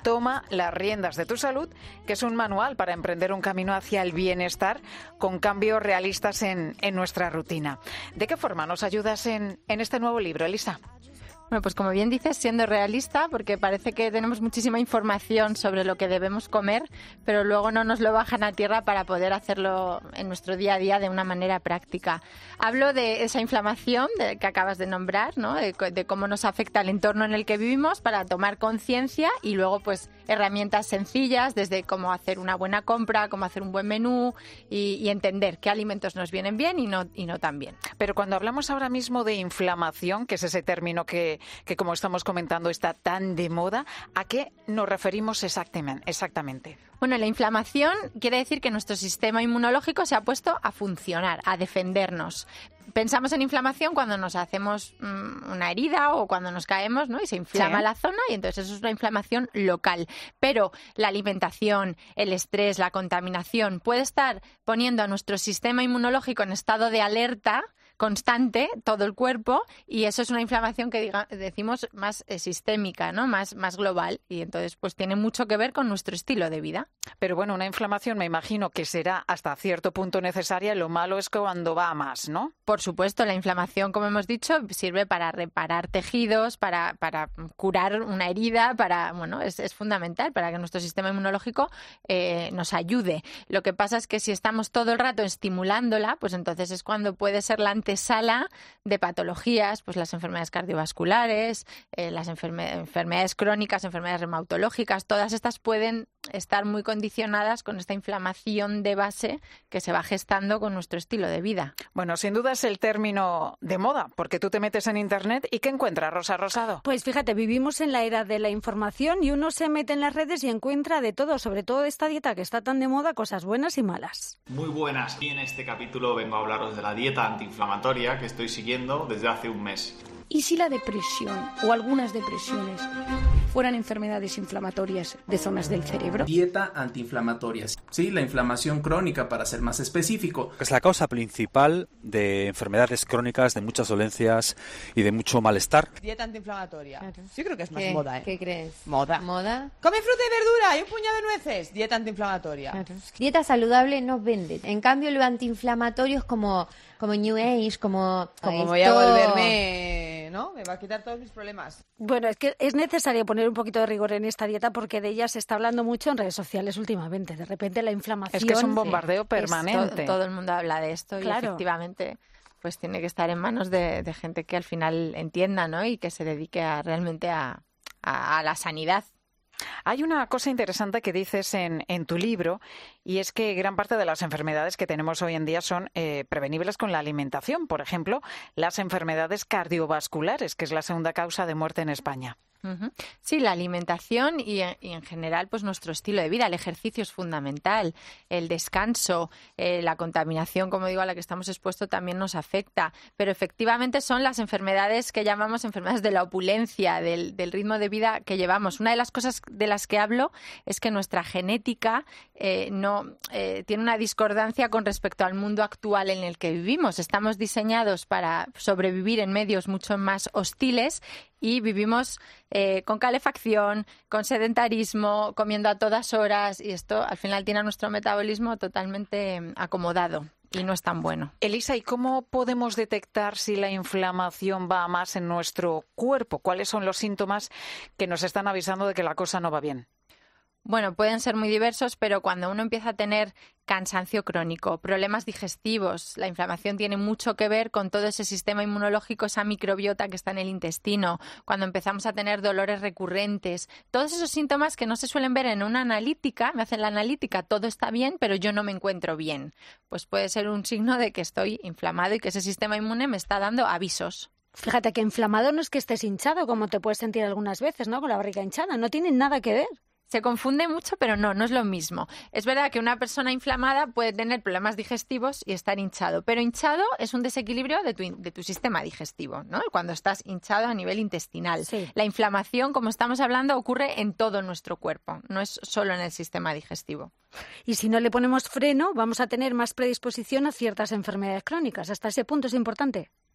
Toma las riendas de tu salud, que es un manual para emprender un camino hacia el bienestar con cambios realistas en, en nuestra rutina. ¿De qué forma nos ayudas en, en este nuevo libro, Elisa? Bueno, pues como bien dices, siendo realista, porque parece que tenemos muchísima información sobre lo que debemos comer, pero luego no nos lo bajan a tierra para poder hacerlo en nuestro día a día de una manera práctica. Hablo de esa inflamación de, que acabas de nombrar, ¿no? De, de cómo nos afecta el entorno en el que vivimos para tomar conciencia y luego pues herramientas sencillas desde cómo hacer una buena compra, cómo hacer un buen menú y, y entender qué alimentos nos vienen bien y no, y no tan bien. Pero cuando hablamos ahora mismo de inflamación, que es ese término que que como estamos comentando está tan de moda, ¿a qué nos referimos exactamente? Bueno, la inflamación quiere decir que nuestro sistema inmunológico se ha puesto a funcionar, a defendernos. Pensamos en inflamación cuando nos hacemos mmm, una herida o cuando nos caemos, ¿no? Y se inflama sí. la zona y entonces eso es una inflamación local. Pero la alimentación, el estrés, la contaminación puede estar poniendo a nuestro sistema inmunológico en estado de alerta constante, todo el cuerpo, y eso es una inflamación que diga, decimos más eh, sistémica, ¿no? Más, más global, y entonces pues tiene mucho que ver con nuestro estilo de vida. Pero bueno, una inflamación me imagino que será hasta cierto punto necesaria, lo malo es cuando va a más, ¿no? Por supuesto, la inflamación, como hemos dicho, sirve para reparar tejidos, para, para curar una herida, para, bueno, es, es fundamental para que nuestro sistema inmunológico eh, nos ayude. Lo que pasa es que si estamos todo el rato estimulándola, pues entonces es cuando puede ser la antesala de patologías, pues las enfermedades cardiovasculares, eh, las enferme- enfermedades crónicas, enfermedades reumatológicas, todas estas pueden estar muy condicionadas con esta inflamación de base que se va gestando con nuestro estilo de vida. Bueno, sin duda es el término de moda, porque tú te metes en Internet y ¿qué encuentras, Rosa Rosado? Pues fíjate, vivimos en la era de la información y uno se mete en las redes y encuentra de todo, sobre todo de esta dieta que está tan de moda, cosas buenas y malas. Muy buenas, y en este capítulo vengo a hablaros de la dieta antiinflamatoria que estoy siguiendo desde hace un mes. ¿Y si la depresión o algunas depresiones fueran enfermedades inflamatorias de zonas del cerebro? Dieta antiinflamatoria. Sí, la inflamación crónica, para ser más específico. Es la causa principal de enfermedades crónicas, de muchas dolencias y de mucho malestar. Dieta antiinflamatoria. Claro. Yo creo que es más ¿Qué? moda, ¿eh? ¿Qué crees? Moda. ¿Moda? Come fruta y verdura y un puñado de nueces. Dieta antiinflamatoria. Claro. Dieta saludable no vende. En cambio, lo antiinflamatorio es como, como New Age, como... Como voy a volverme... ¿no? Me va a quitar todos mis problemas. Bueno, es que es necesario poner un poquito de rigor en esta dieta porque de ella se está hablando mucho en redes sociales últimamente. De repente la inflamación... Es que es un bombardeo permanente. Todo, todo el mundo habla de esto claro. y efectivamente pues tiene que estar en manos de, de gente que al final entienda, ¿no? Y que se dedique a, realmente a, a, a la sanidad. Hay una cosa interesante que dices en, en tu libro y es que gran parte de las enfermedades que tenemos hoy en día son eh, prevenibles con la alimentación. Por ejemplo, las enfermedades cardiovasculares, que es la segunda causa de muerte en España. Uh-huh. Sí, la alimentación y, y en general pues nuestro estilo de vida. El ejercicio es fundamental, el descanso, eh, la contaminación, como digo, a la que estamos expuestos también nos afecta, pero efectivamente son las enfermedades que llamamos enfermedades de la opulencia, del, del ritmo de vida que llevamos. Una de las cosas de las que hablo es que nuestra genética eh, no eh, tiene una discordancia con respecto al mundo actual en el que vivimos. Estamos diseñados para sobrevivir en medios mucho más hostiles y vivimos eh, con calefacción, con sedentarismo, comiendo a todas horas y esto al final tiene a nuestro metabolismo totalmente eh, acomodado y no es tan bueno. Elisa, ¿y cómo podemos detectar si la inflamación va a más en nuestro cuerpo? ¿Cuáles son los síntomas que nos están avisando de que la cosa no va bien? Bueno, pueden ser muy diversos, pero cuando uno empieza a tener cansancio crónico, problemas digestivos, la inflamación tiene mucho que ver con todo ese sistema inmunológico, esa microbiota que está en el intestino, cuando empezamos a tener dolores recurrentes, todos esos síntomas que no se suelen ver en una analítica, me hacen la analítica, todo está bien, pero yo no me encuentro bien. Pues puede ser un signo de que estoy inflamado y que ese sistema inmune me está dando avisos. Fíjate que inflamado no es que estés hinchado, como te puedes sentir algunas veces, ¿no? Con la barriga hinchada, no tiene nada que ver. Se confunde mucho, pero no, no es lo mismo. Es verdad que una persona inflamada puede tener problemas digestivos y estar hinchado, pero hinchado es un desequilibrio de tu, de tu sistema digestivo, ¿no? Cuando estás hinchado a nivel intestinal. Sí. La inflamación, como estamos hablando, ocurre en todo nuestro cuerpo, no es solo en el sistema digestivo. Y si no le ponemos freno, vamos a tener más predisposición a ciertas enfermedades crónicas. Hasta ese punto es importante.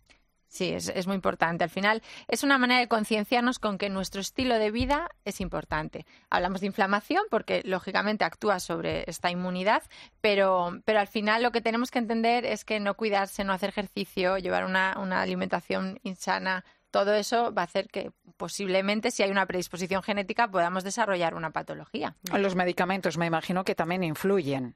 Sí, es, es muy importante. Al final es una manera de concienciarnos con que nuestro estilo de vida es importante. Hablamos de inflamación porque lógicamente actúa sobre esta inmunidad, pero, pero al final lo que tenemos que entender es que no cuidarse, no hacer ejercicio, llevar una, una alimentación insana, todo eso va a hacer que posiblemente, si hay una predisposición genética, podamos desarrollar una patología. Los medicamentos, me imagino que también influyen.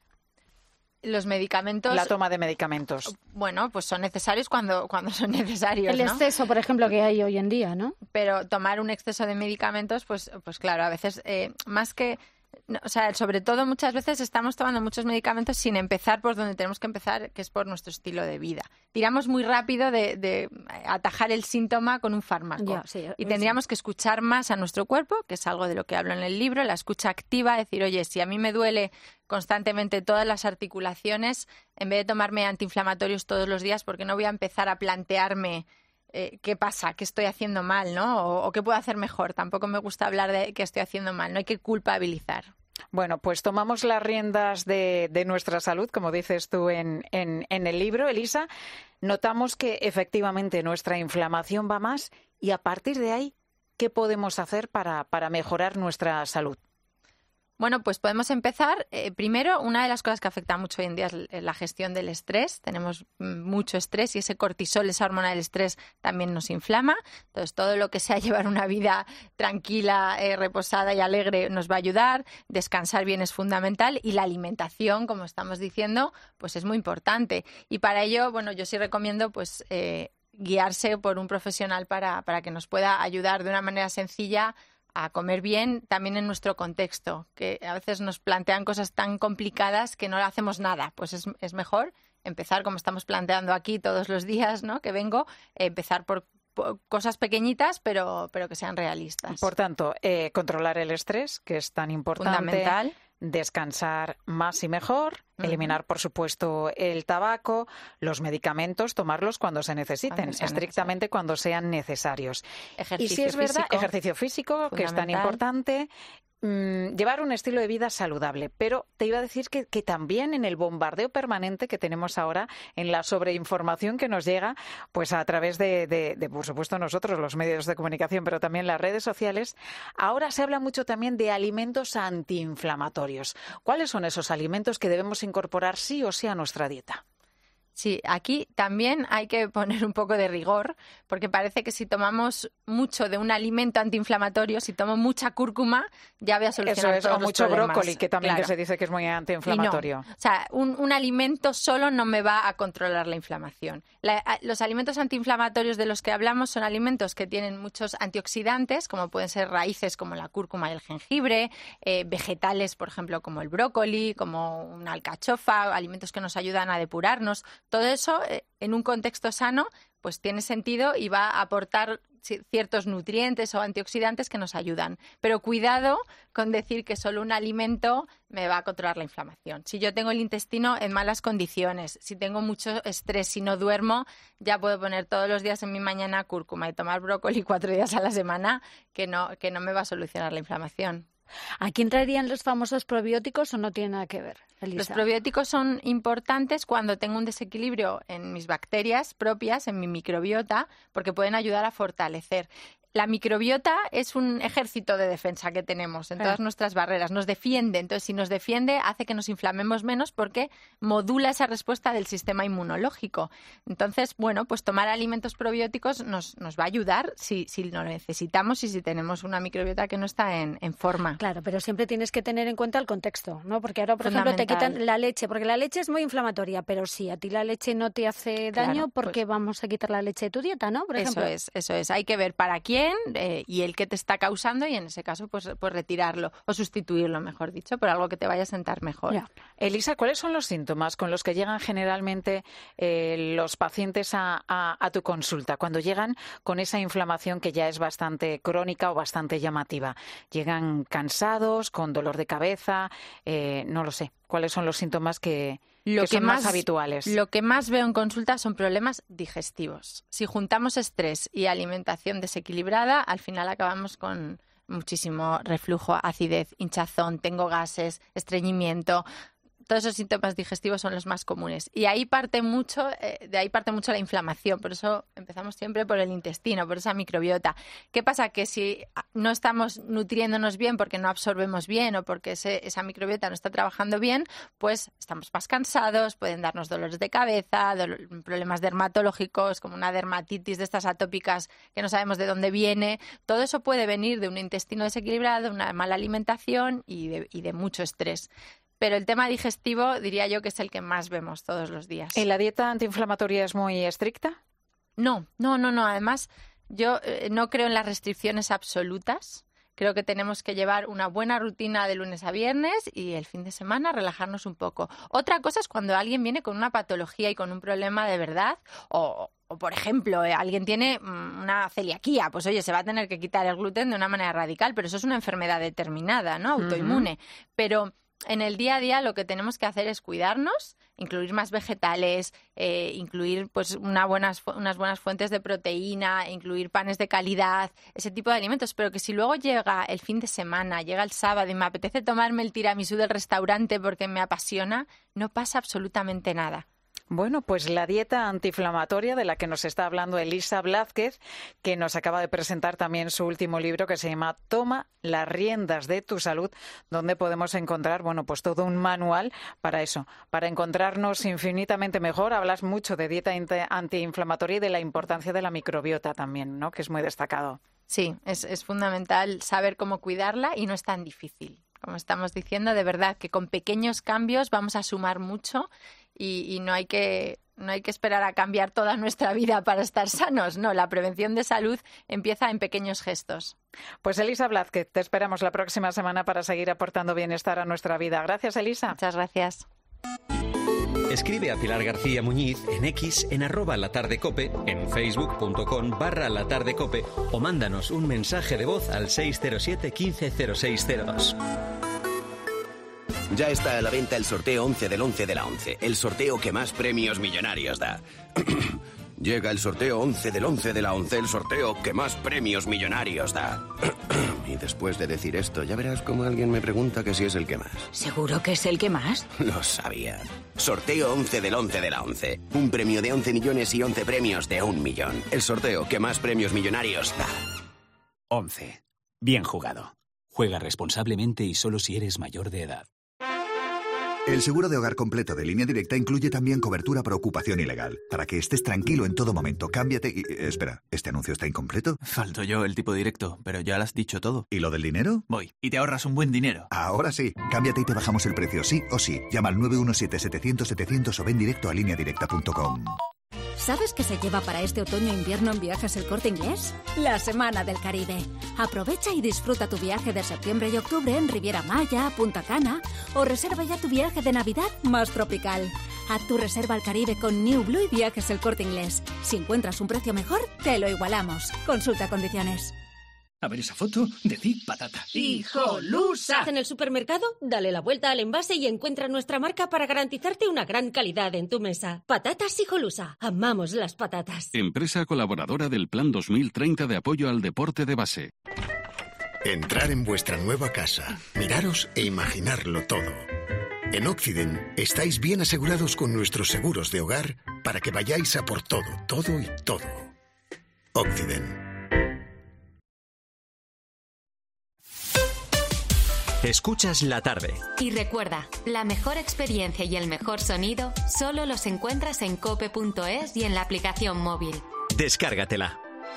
Los medicamentos... La toma de medicamentos. Bueno, pues son necesarios cuando, cuando son necesarios, El ¿no? exceso, por ejemplo, que hay hoy en día, ¿no? Pero tomar un exceso de medicamentos, pues, pues claro, a veces eh, más que... No, o sea, sobre todo muchas veces estamos tomando muchos medicamentos sin empezar por donde tenemos que empezar, que es por nuestro estilo de vida. Tiramos muy rápido de, de atajar el síntoma con un fármaco. Ya, sí, y tendríamos sí. que escuchar más a nuestro cuerpo, que es algo de lo que hablo en el libro, la escucha activa, decir, oye, si a mí me duele constantemente todas las articulaciones, en vez de tomarme antiinflamatorios todos los días, ¿por qué no voy a empezar a plantearme Eh, qué pasa, qué estoy haciendo mal, ¿no? O, o qué puedo hacer mejor. Tampoco me gusta hablar de qué estoy haciendo mal, no hay que culpabilizar. Bueno, pues tomamos las riendas de, de nuestra salud, como dices tú en, en, en el libro, Elisa. Notamos que efectivamente nuestra inflamación va más y a partir de ahí, ¿qué podemos hacer para, para mejorar nuestra salud? Bueno, pues podemos empezar. Eh, primero, una de las cosas que afecta mucho hoy en día es la gestión del estrés. Tenemos mucho estrés y ese cortisol, esa hormona del estrés, también nos inflama. Entonces, todo lo que sea llevar una vida tranquila, eh, reposada y alegre nos va a ayudar. Descansar bien es fundamental y la alimentación, como estamos diciendo, pues es muy importante. Y para ello, bueno, yo sí recomiendo, pues, eh, guiarse por un profesional para, para que nos pueda ayudar de una manera sencilla a comer bien también en nuestro contexto, que a veces nos plantean cosas tan complicadas que no hacemos nada. Pues es, es mejor empezar como estamos planteando aquí todos los días, ¿no? Que vengo, eh, empezar por, por cosas pequeñitas, pero, pero que sean realistas. Por tanto, eh, controlar el estrés, que es tan importante. Fundamental. Descansar más y mejor, uh-huh. eliminar, por supuesto, el tabaco, los medicamentos, tomarlos cuando se necesiten, cuando sea estrictamente necesario. Cuando sean necesarios. Ejercicio y si es verdad, físico, ejercicio físico, que es tan importante, mmm, llevar un estilo de vida saludable. Pero te iba a decir que, que también en el bombardeo permanente que tenemos ahora, en la sobreinformación que nos llega, pues a través de, de, de, por supuesto, nosotros, los medios de comunicación, pero también las redes sociales, ahora se habla mucho también de alimentos antiinflamatorios. ¿Cuáles son esos alimentos que debemos incorporar sí o sí a nuestra dieta? Sí, aquí también hay que poner un poco de rigor, porque parece que si tomamos mucho de un alimento antiinflamatorio, si tomo mucha cúrcuma, ya voy a solucionar Eso es, todos o los mucho problemas. brócoli, que también Claro. que se dice que es muy antiinflamatorio. Y no. O sea, un, un alimento solo no me va a controlar la inflamación. La, los alimentos antiinflamatorios de los que hablamos son alimentos que tienen muchos antioxidantes, como pueden ser raíces como la cúrcuma y el jengibre, eh, vegetales, por ejemplo, como el brócoli, como una alcachofa, alimentos que nos ayudan a depurarnos. Todo eso, eh, en un contexto sano, pues tiene sentido y va a aportar ciertos nutrientes o antioxidantes que nos ayudan. Pero cuidado con decir que solo un alimento me va a controlar la inflamación. Si yo tengo el intestino en malas condiciones, si tengo mucho estrés, si no duermo, ya puedo poner todos los días en mi mañana cúrcuma y tomar brócoli cuatro días a la semana, que no, que no me va a solucionar la inflamación. ¿Aquí entrarían los famosos probióticos o no tiene nada que ver, Elisa? Los probióticos son importantes cuando tengo un desequilibrio en mis bacterias propias, en mi microbiota, porque pueden ayudar a fortalecer. La microbiota es un ejército de defensa que tenemos en todas nuestras barreras. Nos defiende. Entonces, si nos defiende, hace que nos inflamemos menos porque modula esa respuesta del sistema inmunológico. Entonces, bueno, pues tomar alimentos probióticos nos, nos va a ayudar si, si lo necesitamos y si tenemos una microbiota que no está en, en forma. Claro, pero siempre tienes que tener en cuenta el contexto, ¿no? Porque ahora, por ejemplo, te quitan la leche, porque la leche es muy inflamatoria, pero si a ti la leche no te hace daño, Claro, ¿por qué pues, vamos a quitar la leche de tu dieta, no? Por ejemplo. Eso es, eso es. Hay que ver para quién Eh, y el que te está causando y en ese caso pues, pues retirarlo o sustituirlo, mejor dicho, por algo que te vaya a sentar mejor. Ya. Elisa, ¿cuáles son los síntomas con los que llegan generalmente eh, los pacientes a, a, a tu consulta cuando llegan con esa inflamación que ya es bastante crónica o bastante llamativa? ¿Llegan cansados, con dolor de cabeza? Eh, no lo sé. ¿Cuáles son los síntomas que, Lo que que son más, más habituales? Lo que más veo en consulta son problemas digestivos. Si juntamos estrés y alimentación desequilibrada, al final acabamos con muchísimo reflujo, acidez, hinchazón, tengo gases, estreñimiento. todos esos síntomas digestivos son los más comunes. Y ahí parte mucho, eh, de ahí parte mucho la inflamación. Por eso empezamos siempre por el intestino, por esa microbiota. ¿Qué pasa? Que si no estamos nutriéndonos bien porque no absorbemos bien o porque ese, esa microbiota no está trabajando bien, pues estamos más cansados, pueden darnos dolores de cabeza, dolor, problemas dermatológicos, como una dermatitis de estas atópicas que no sabemos de dónde viene. Todo eso puede venir de un intestino desequilibrado, una mala alimentación y de, y de mucho estrés. Pero el tema digestivo diría yo que es el que más vemos todos los días. ¿Y la dieta antiinflamatoria es muy estricta? No, no, no, no. Además, yo eh, no creo en las restricciones absolutas. Creo que tenemos que llevar una buena rutina de lunes a viernes y el fin de semana relajarnos un poco. Otra cosa es cuando alguien viene con una patología y con un problema de verdad o... O, por ejemplo, eh, alguien tiene una celiaquía, pues oye, se va a tener que quitar el gluten de una manera radical, pero eso es una enfermedad determinada, ¿no? Autoinmune. Uh-huh. Pero en el día a día lo que tenemos que hacer es cuidarnos, incluir más vegetales, eh, incluir pues una buenas, unas buenas fuentes de proteína, incluir panes de calidad, ese tipo de alimentos. Pero que si luego llega el fin de semana, llega el sábado y me apetece tomarme el tiramisú del restaurante porque me apasiona, no pasa absolutamente nada. Bueno, pues la dieta antiinflamatoria de la que nos está hablando Elisa Blázquez, que nos acaba de presentar también su último libro que se llama Toma las riendas de tu salud, donde podemos encontrar, bueno, pues todo un manual para eso, para encontrarnos infinitamente mejor. Hablas mucho de dieta antiinflamatoria y de la importancia de la microbiota también, ¿no? Que es muy destacado. Sí, es, es fundamental saber cómo cuidarla y no es tan difícil. Como estamos diciendo, de verdad que con pequeños cambios vamos a sumar mucho y, y no hay que no hay que esperar a cambiar toda nuestra vida para estar sanos. No, la prevención de salud empieza en pequeños gestos. Pues Elisa Blázquez, te esperamos la próxima semana para seguir aportando bienestar a nuestra vida. Gracias, Elisa. Muchas gracias. Escribe a Pilar García Muñiz en X, en arroba latardecope, en facebook.com barra latardecope o mándanos un mensaje de voz al seis cero siete, quince, cero seis cero dos. Ya está a la venta el sorteo once del once de la once, el sorteo que más premios millonarios da. Llega el sorteo once del once de la once, el sorteo que más premios millonarios da. Y después de decir esto, ya verás cómo alguien me pregunta que si es el que más. ¿Seguro que es el que más? Lo sabía. Sorteo once del once de la once. Un premio de once millones y once premios de un millón. El sorteo que más premios millonarios da. once. Bien jugado. Juega responsablemente y solo si eres mayor de edad. El seguro de hogar completo de Línea Directa incluye también cobertura por ocupación ilegal. Para que estés tranquilo en todo momento, cámbiate y... Espera, ¿este anuncio está incompleto? Falto yo, el tipo directo, pero ya lo has dicho todo. ¿Y lo del dinero? Voy, y te ahorras un buen dinero. Ahora sí. Cámbiate y te bajamos el precio, sí o sí. Llama al nueve uno siete, setecientos, setecientos o ven directo a línea directa punto com. ¿Sabes qué se lleva para este otoño-invierno en Viajes El Corte Inglés? La Semana del Caribe. Aprovecha y disfruta tu viaje de septiembre y octubre en Riviera Maya, Punta Cana o reserva ya tu viaje de Navidad más tropical. Haz tu reserva al Caribe con New Blue y Viajes El Corte Inglés. Si encuentras un precio mejor, te lo igualamos. Consulta condiciones. A ver esa foto, decid patata. ¡Hijolusa! En el supermercado, dale la vuelta al envase y encuentra nuestra marca para garantizarte una gran calidad en tu mesa. Patatas Hijolusa. Amamos las patatas. Empresa colaboradora del Plan dos mil treinta de apoyo al deporte de base. Entrar en vuestra nueva casa, miraros e imaginarlo todo. En Occident estáis bien asegurados con nuestros seguros de hogar para que vayáis a por todo, todo y todo. Occident. Escuchas la tarde. Y recuerda, la mejor experiencia y el mejor sonido solo los encuentras en cope punto es y en la aplicación móvil. Descárgatela.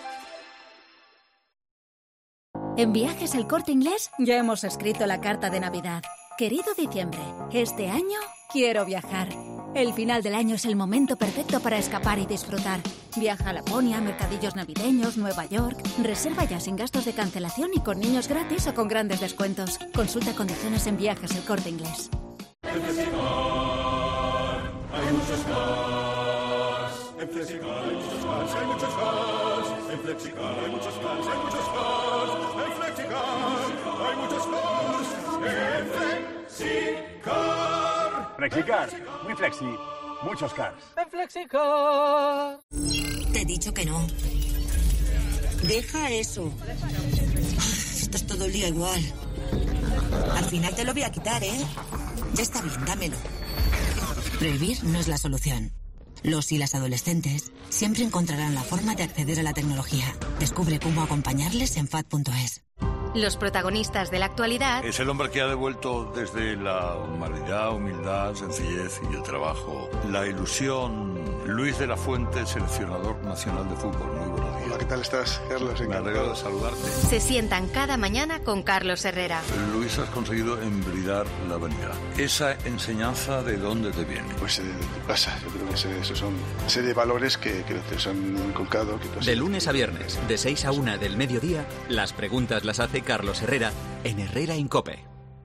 En Viajes El Corte Inglés ya hemos escrito la carta de Navidad. Querido diciembre, este año quiero viajar. El final del año es el momento perfecto para escapar y disfrutar. Viaja a Laponia, mercadillos navideños, Nueva York. Reserva ya sin gastos de cancelación y con niños gratis o con grandes descuentos. Consulta condiciones en Viajes El Corte Inglés. En Flexicar hay muchos cars. En Flexicar hay muchos cars, hay muchos cars. En Flexicar hay muchos cars, hay muchos cars. En Flexicar hay muchos cars. En Flexicar. Flexicar, muy flexi, muchos cars. En Flexicar. Te he dicho que no. Deja eso. Estás todo el día igual. Al final te lo voy a quitar, ¿eh? Está bien, dámelo. Prohibir no es la solución. Los y las adolescentes siempre encontrarán la forma de acceder a la tecnología. Descubre cómo acompañarles en F A D punto es. Los protagonistas de la actualidad. Es el hombre que ha devuelto desde la humanidad, humildad, sencillez y el trabajo, la ilusión. Luis de la Fuente, seleccionador nacional de fútbol. Muy buenos días. Hola, ¿qué tal estás, Carlos? Me alegro de saludarte. Se sientan cada mañana con Carlos Herrera. Luis, has conseguido embridar la vanidad. ¿Esa enseñanza de dónde te viene? Pues eh, de casa. Yo creo que ese, esos son una serie de valores que, que te han inculcado. Que de lunes a viernes, de seis a una del mediodía, las preguntas las hace Carlos Herrera en Herrera en COPE.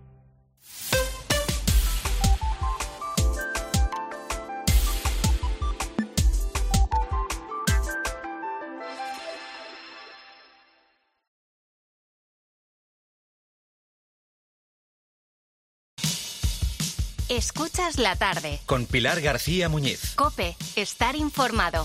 Escuchas la tarde. Con Pilar García Muñiz. COPE, estar informado.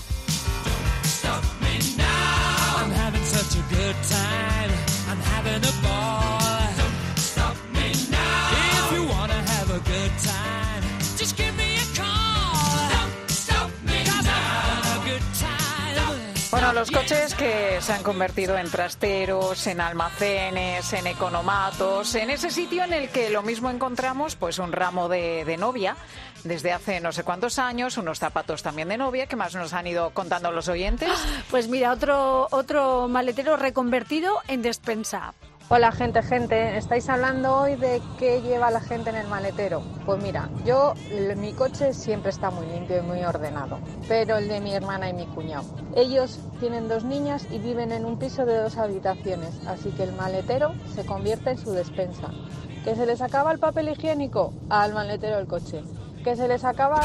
Bueno, los coches que se han convertido en trasteros, en almacenes, en economatos, en ese sitio en el que lo mismo encontramos pues un ramo de, de novia desde hace no sé cuántos años, unos zapatos también de novia. ¿Qué más nos han ido contando los oyentes? Pues mira, otro, otro maletero reconvertido en despensa. Hola gente, gente, estáis hablando hoy de qué lleva la gente en el maletero. Pues mira, yo, mi coche siempre está muy limpio y muy ordenado, pero el de mi hermana y mi cuñado. Ellos tienen dos niñas y viven en un piso de dos habitaciones, así que el maletero se convierte en su despensa. ¿Que se les acaba el papel higiénico? Al maletero del coche. ¿Que se les acaba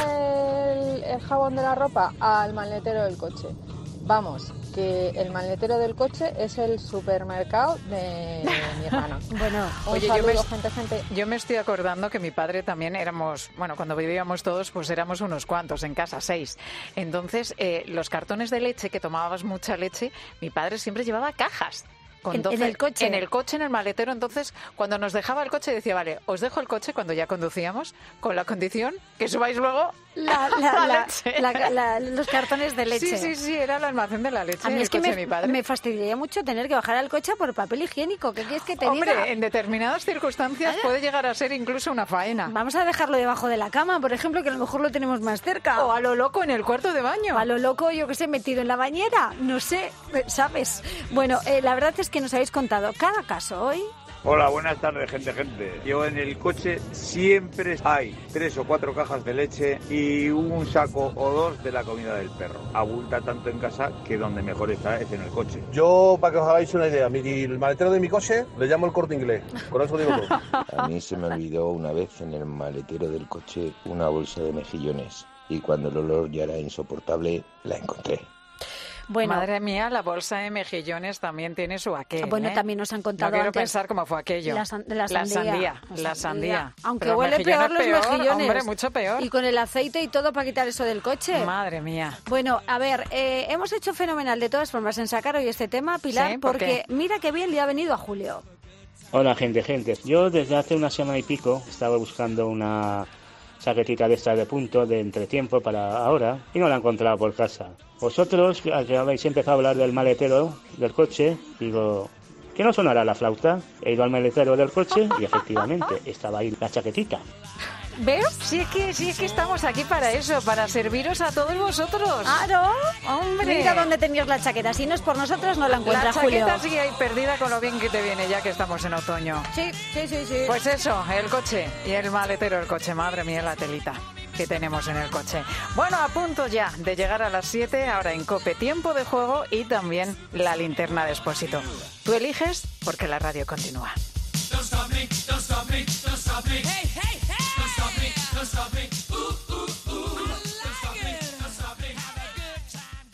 el, el jabón de la ropa? Al maletero del coche. Vamos, que el maletero del coche es el supermercado de mi hermana. Bueno, un oye, saludo, yo me, gente, gente. yo me estoy acordando que mi padre también éramos, bueno, cuando vivíamos todos, pues éramos unos cuantos en casa, seis. Entonces, eh, los cartones de leche, que tomabas mucha leche, mi padre siempre llevaba cajas. Con ¿En, doce, en el coche? En el coche, en el maletero. Entonces, cuando nos dejaba el coche, decía, vale, os dejo el coche cuando ya conducíamos, con la condición que subáis luego la, la, la, la, leche. La, la, los cartones de leche. Sí, sí, sí, era el almacén de la leche. A mí es que me, mi padre. me fastidiaría mucho tener que bajar al coche por papel higiénico. ¿Qué quieres que te Hombre, diga? en determinadas circunstancias puede llegar a ser incluso una faena. Vamos a dejarlo debajo de la cama, por ejemplo, que a lo mejor lo tenemos más cerca. O a lo loco en el cuarto de baño. O a lo loco, yo que sé, metido en la bañera. No sé, ¿sabes? Bueno, eh, la verdad es que nos habéis contado cada caso hoy. Hola, buenas tardes, gente, gente. Yo en el coche siempre hay tres o cuatro cajas de leche y un saco o dos de la comida del perro. Abulta tanto en casa que donde mejor está es en el coche. Yo, para que os hagáis una idea, mi, el maletero de mi coche le llamo el Corte Inglés. Con eso digo todo. A mí se me olvidó una vez en el maletero del coche una bolsa de mejillones y cuando el olor ya era insoportable, la encontré. Bueno, madre mía, la bolsa de mejillones también tiene su aquel. Bueno, ¿eh? también nos han contado no quiero antes pensar cómo fue aquello. La, san, la, la, sandía, sandía, la sandía. La sandía. Aunque Pero huele peor los peor, mejillones. Hombre, mucho peor. Y con el aceite y todo para quitar eso del coche. Madre mía. Bueno, a ver, eh, hemos hecho fenomenal de todas formas en sacar hoy este tema, Pilar, ¿Sí? ¿Por porque qué? mira qué bien le ha venido a Julio. Hola, gente, gente. Yo desde hace una semana y pico estaba buscando una chaquetita de estas de punto, de entretiempo para ahora, y no la he encontrado por casa. Vosotros, que habéis empezado a hablar del maletero del coche, digo, ¿que no sonará la flauta? He ido al maletero del coche y efectivamente estaba ahí la chaquetita. ¿Ves? Sí es que sí es que estamos aquí para eso, para serviros a todos vosotros. ¡Claro! ¡Hombre! Mira dónde tenías la chaqueta. Si no es por nosotros, no la encuentras, La Julio. chaqueta sigue ahí perdida con lo bien que te viene ya que estamos en otoño. Sí, sí, sí, sí. Pues eso, el coche y el maletero del coche. Madre mía, la telita que tenemos en el coche. Bueno, a punto ya de llegar a las siete, ahora en COPE, tiempo de juego y también la linterna de Expósito. Tú eliges porque la radio continúa. Don't stop me, don't stop me, don't stop me. Hey, hey, hey. Don't stop me, don't stop me. Ooh, ooh, ooh. Don't stop me, don't stop me. Have a good time,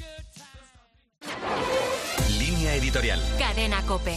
good time. Línea editorial. Cadena COPE.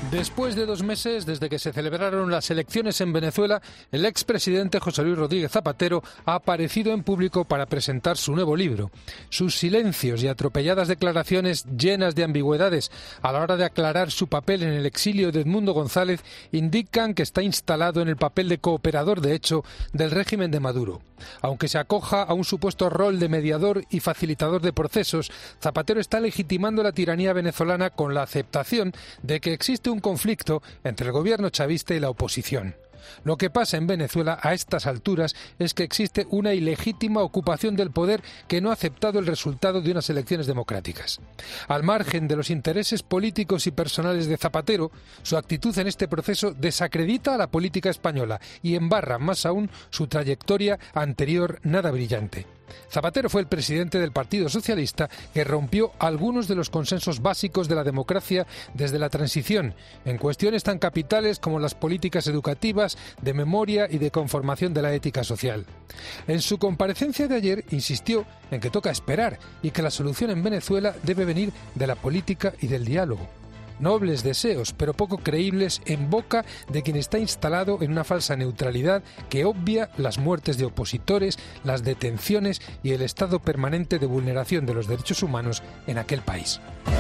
Después de dos meses desde que se celebraron las elecciones en Venezuela, el expresidente José Luis Rodríguez Zapatero ha aparecido en público para presentar su nuevo libro. Sus silencios y atropelladas declaraciones llenas de ambigüedades a la hora de aclarar su papel en el exilio de Edmundo González indican que está instalado en el papel de cooperador de hecho del régimen de Maduro. Aunque se acoja a un supuesto rol de mediador y facilitador de procesos, Zapatero está legitimando la tiranía venezolana con la aceptación de que existe un conflicto entre el gobierno chavista y la oposición. Lo que pasa en Venezuela a estas alturas es que existe una ilegítima ocupación del poder que no ha aceptado el resultado de unas elecciones democráticas. Al margen de los intereses políticos y personales de Zapatero, su actitud en este proceso desacredita a la política española y embarra más aún su trayectoria anterior nada brillante. Zapatero fue el presidente del Partido Socialista que rompió algunos de los consensos básicos de la democracia desde la transición, en cuestiones tan capitales como las políticas educativas, de memoria y de conformación de la ética social. En su comparecencia de ayer insistió en que toca esperar y que la solución en Venezuela debe venir de la política y del diálogo. Nobles deseos, pero poco creíbles en boca de quien está instalado en una falsa neutralidad que obvia las muertes de opositores, las detenciones y el estado permanente de vulneración de los derechos humanos en aquel país.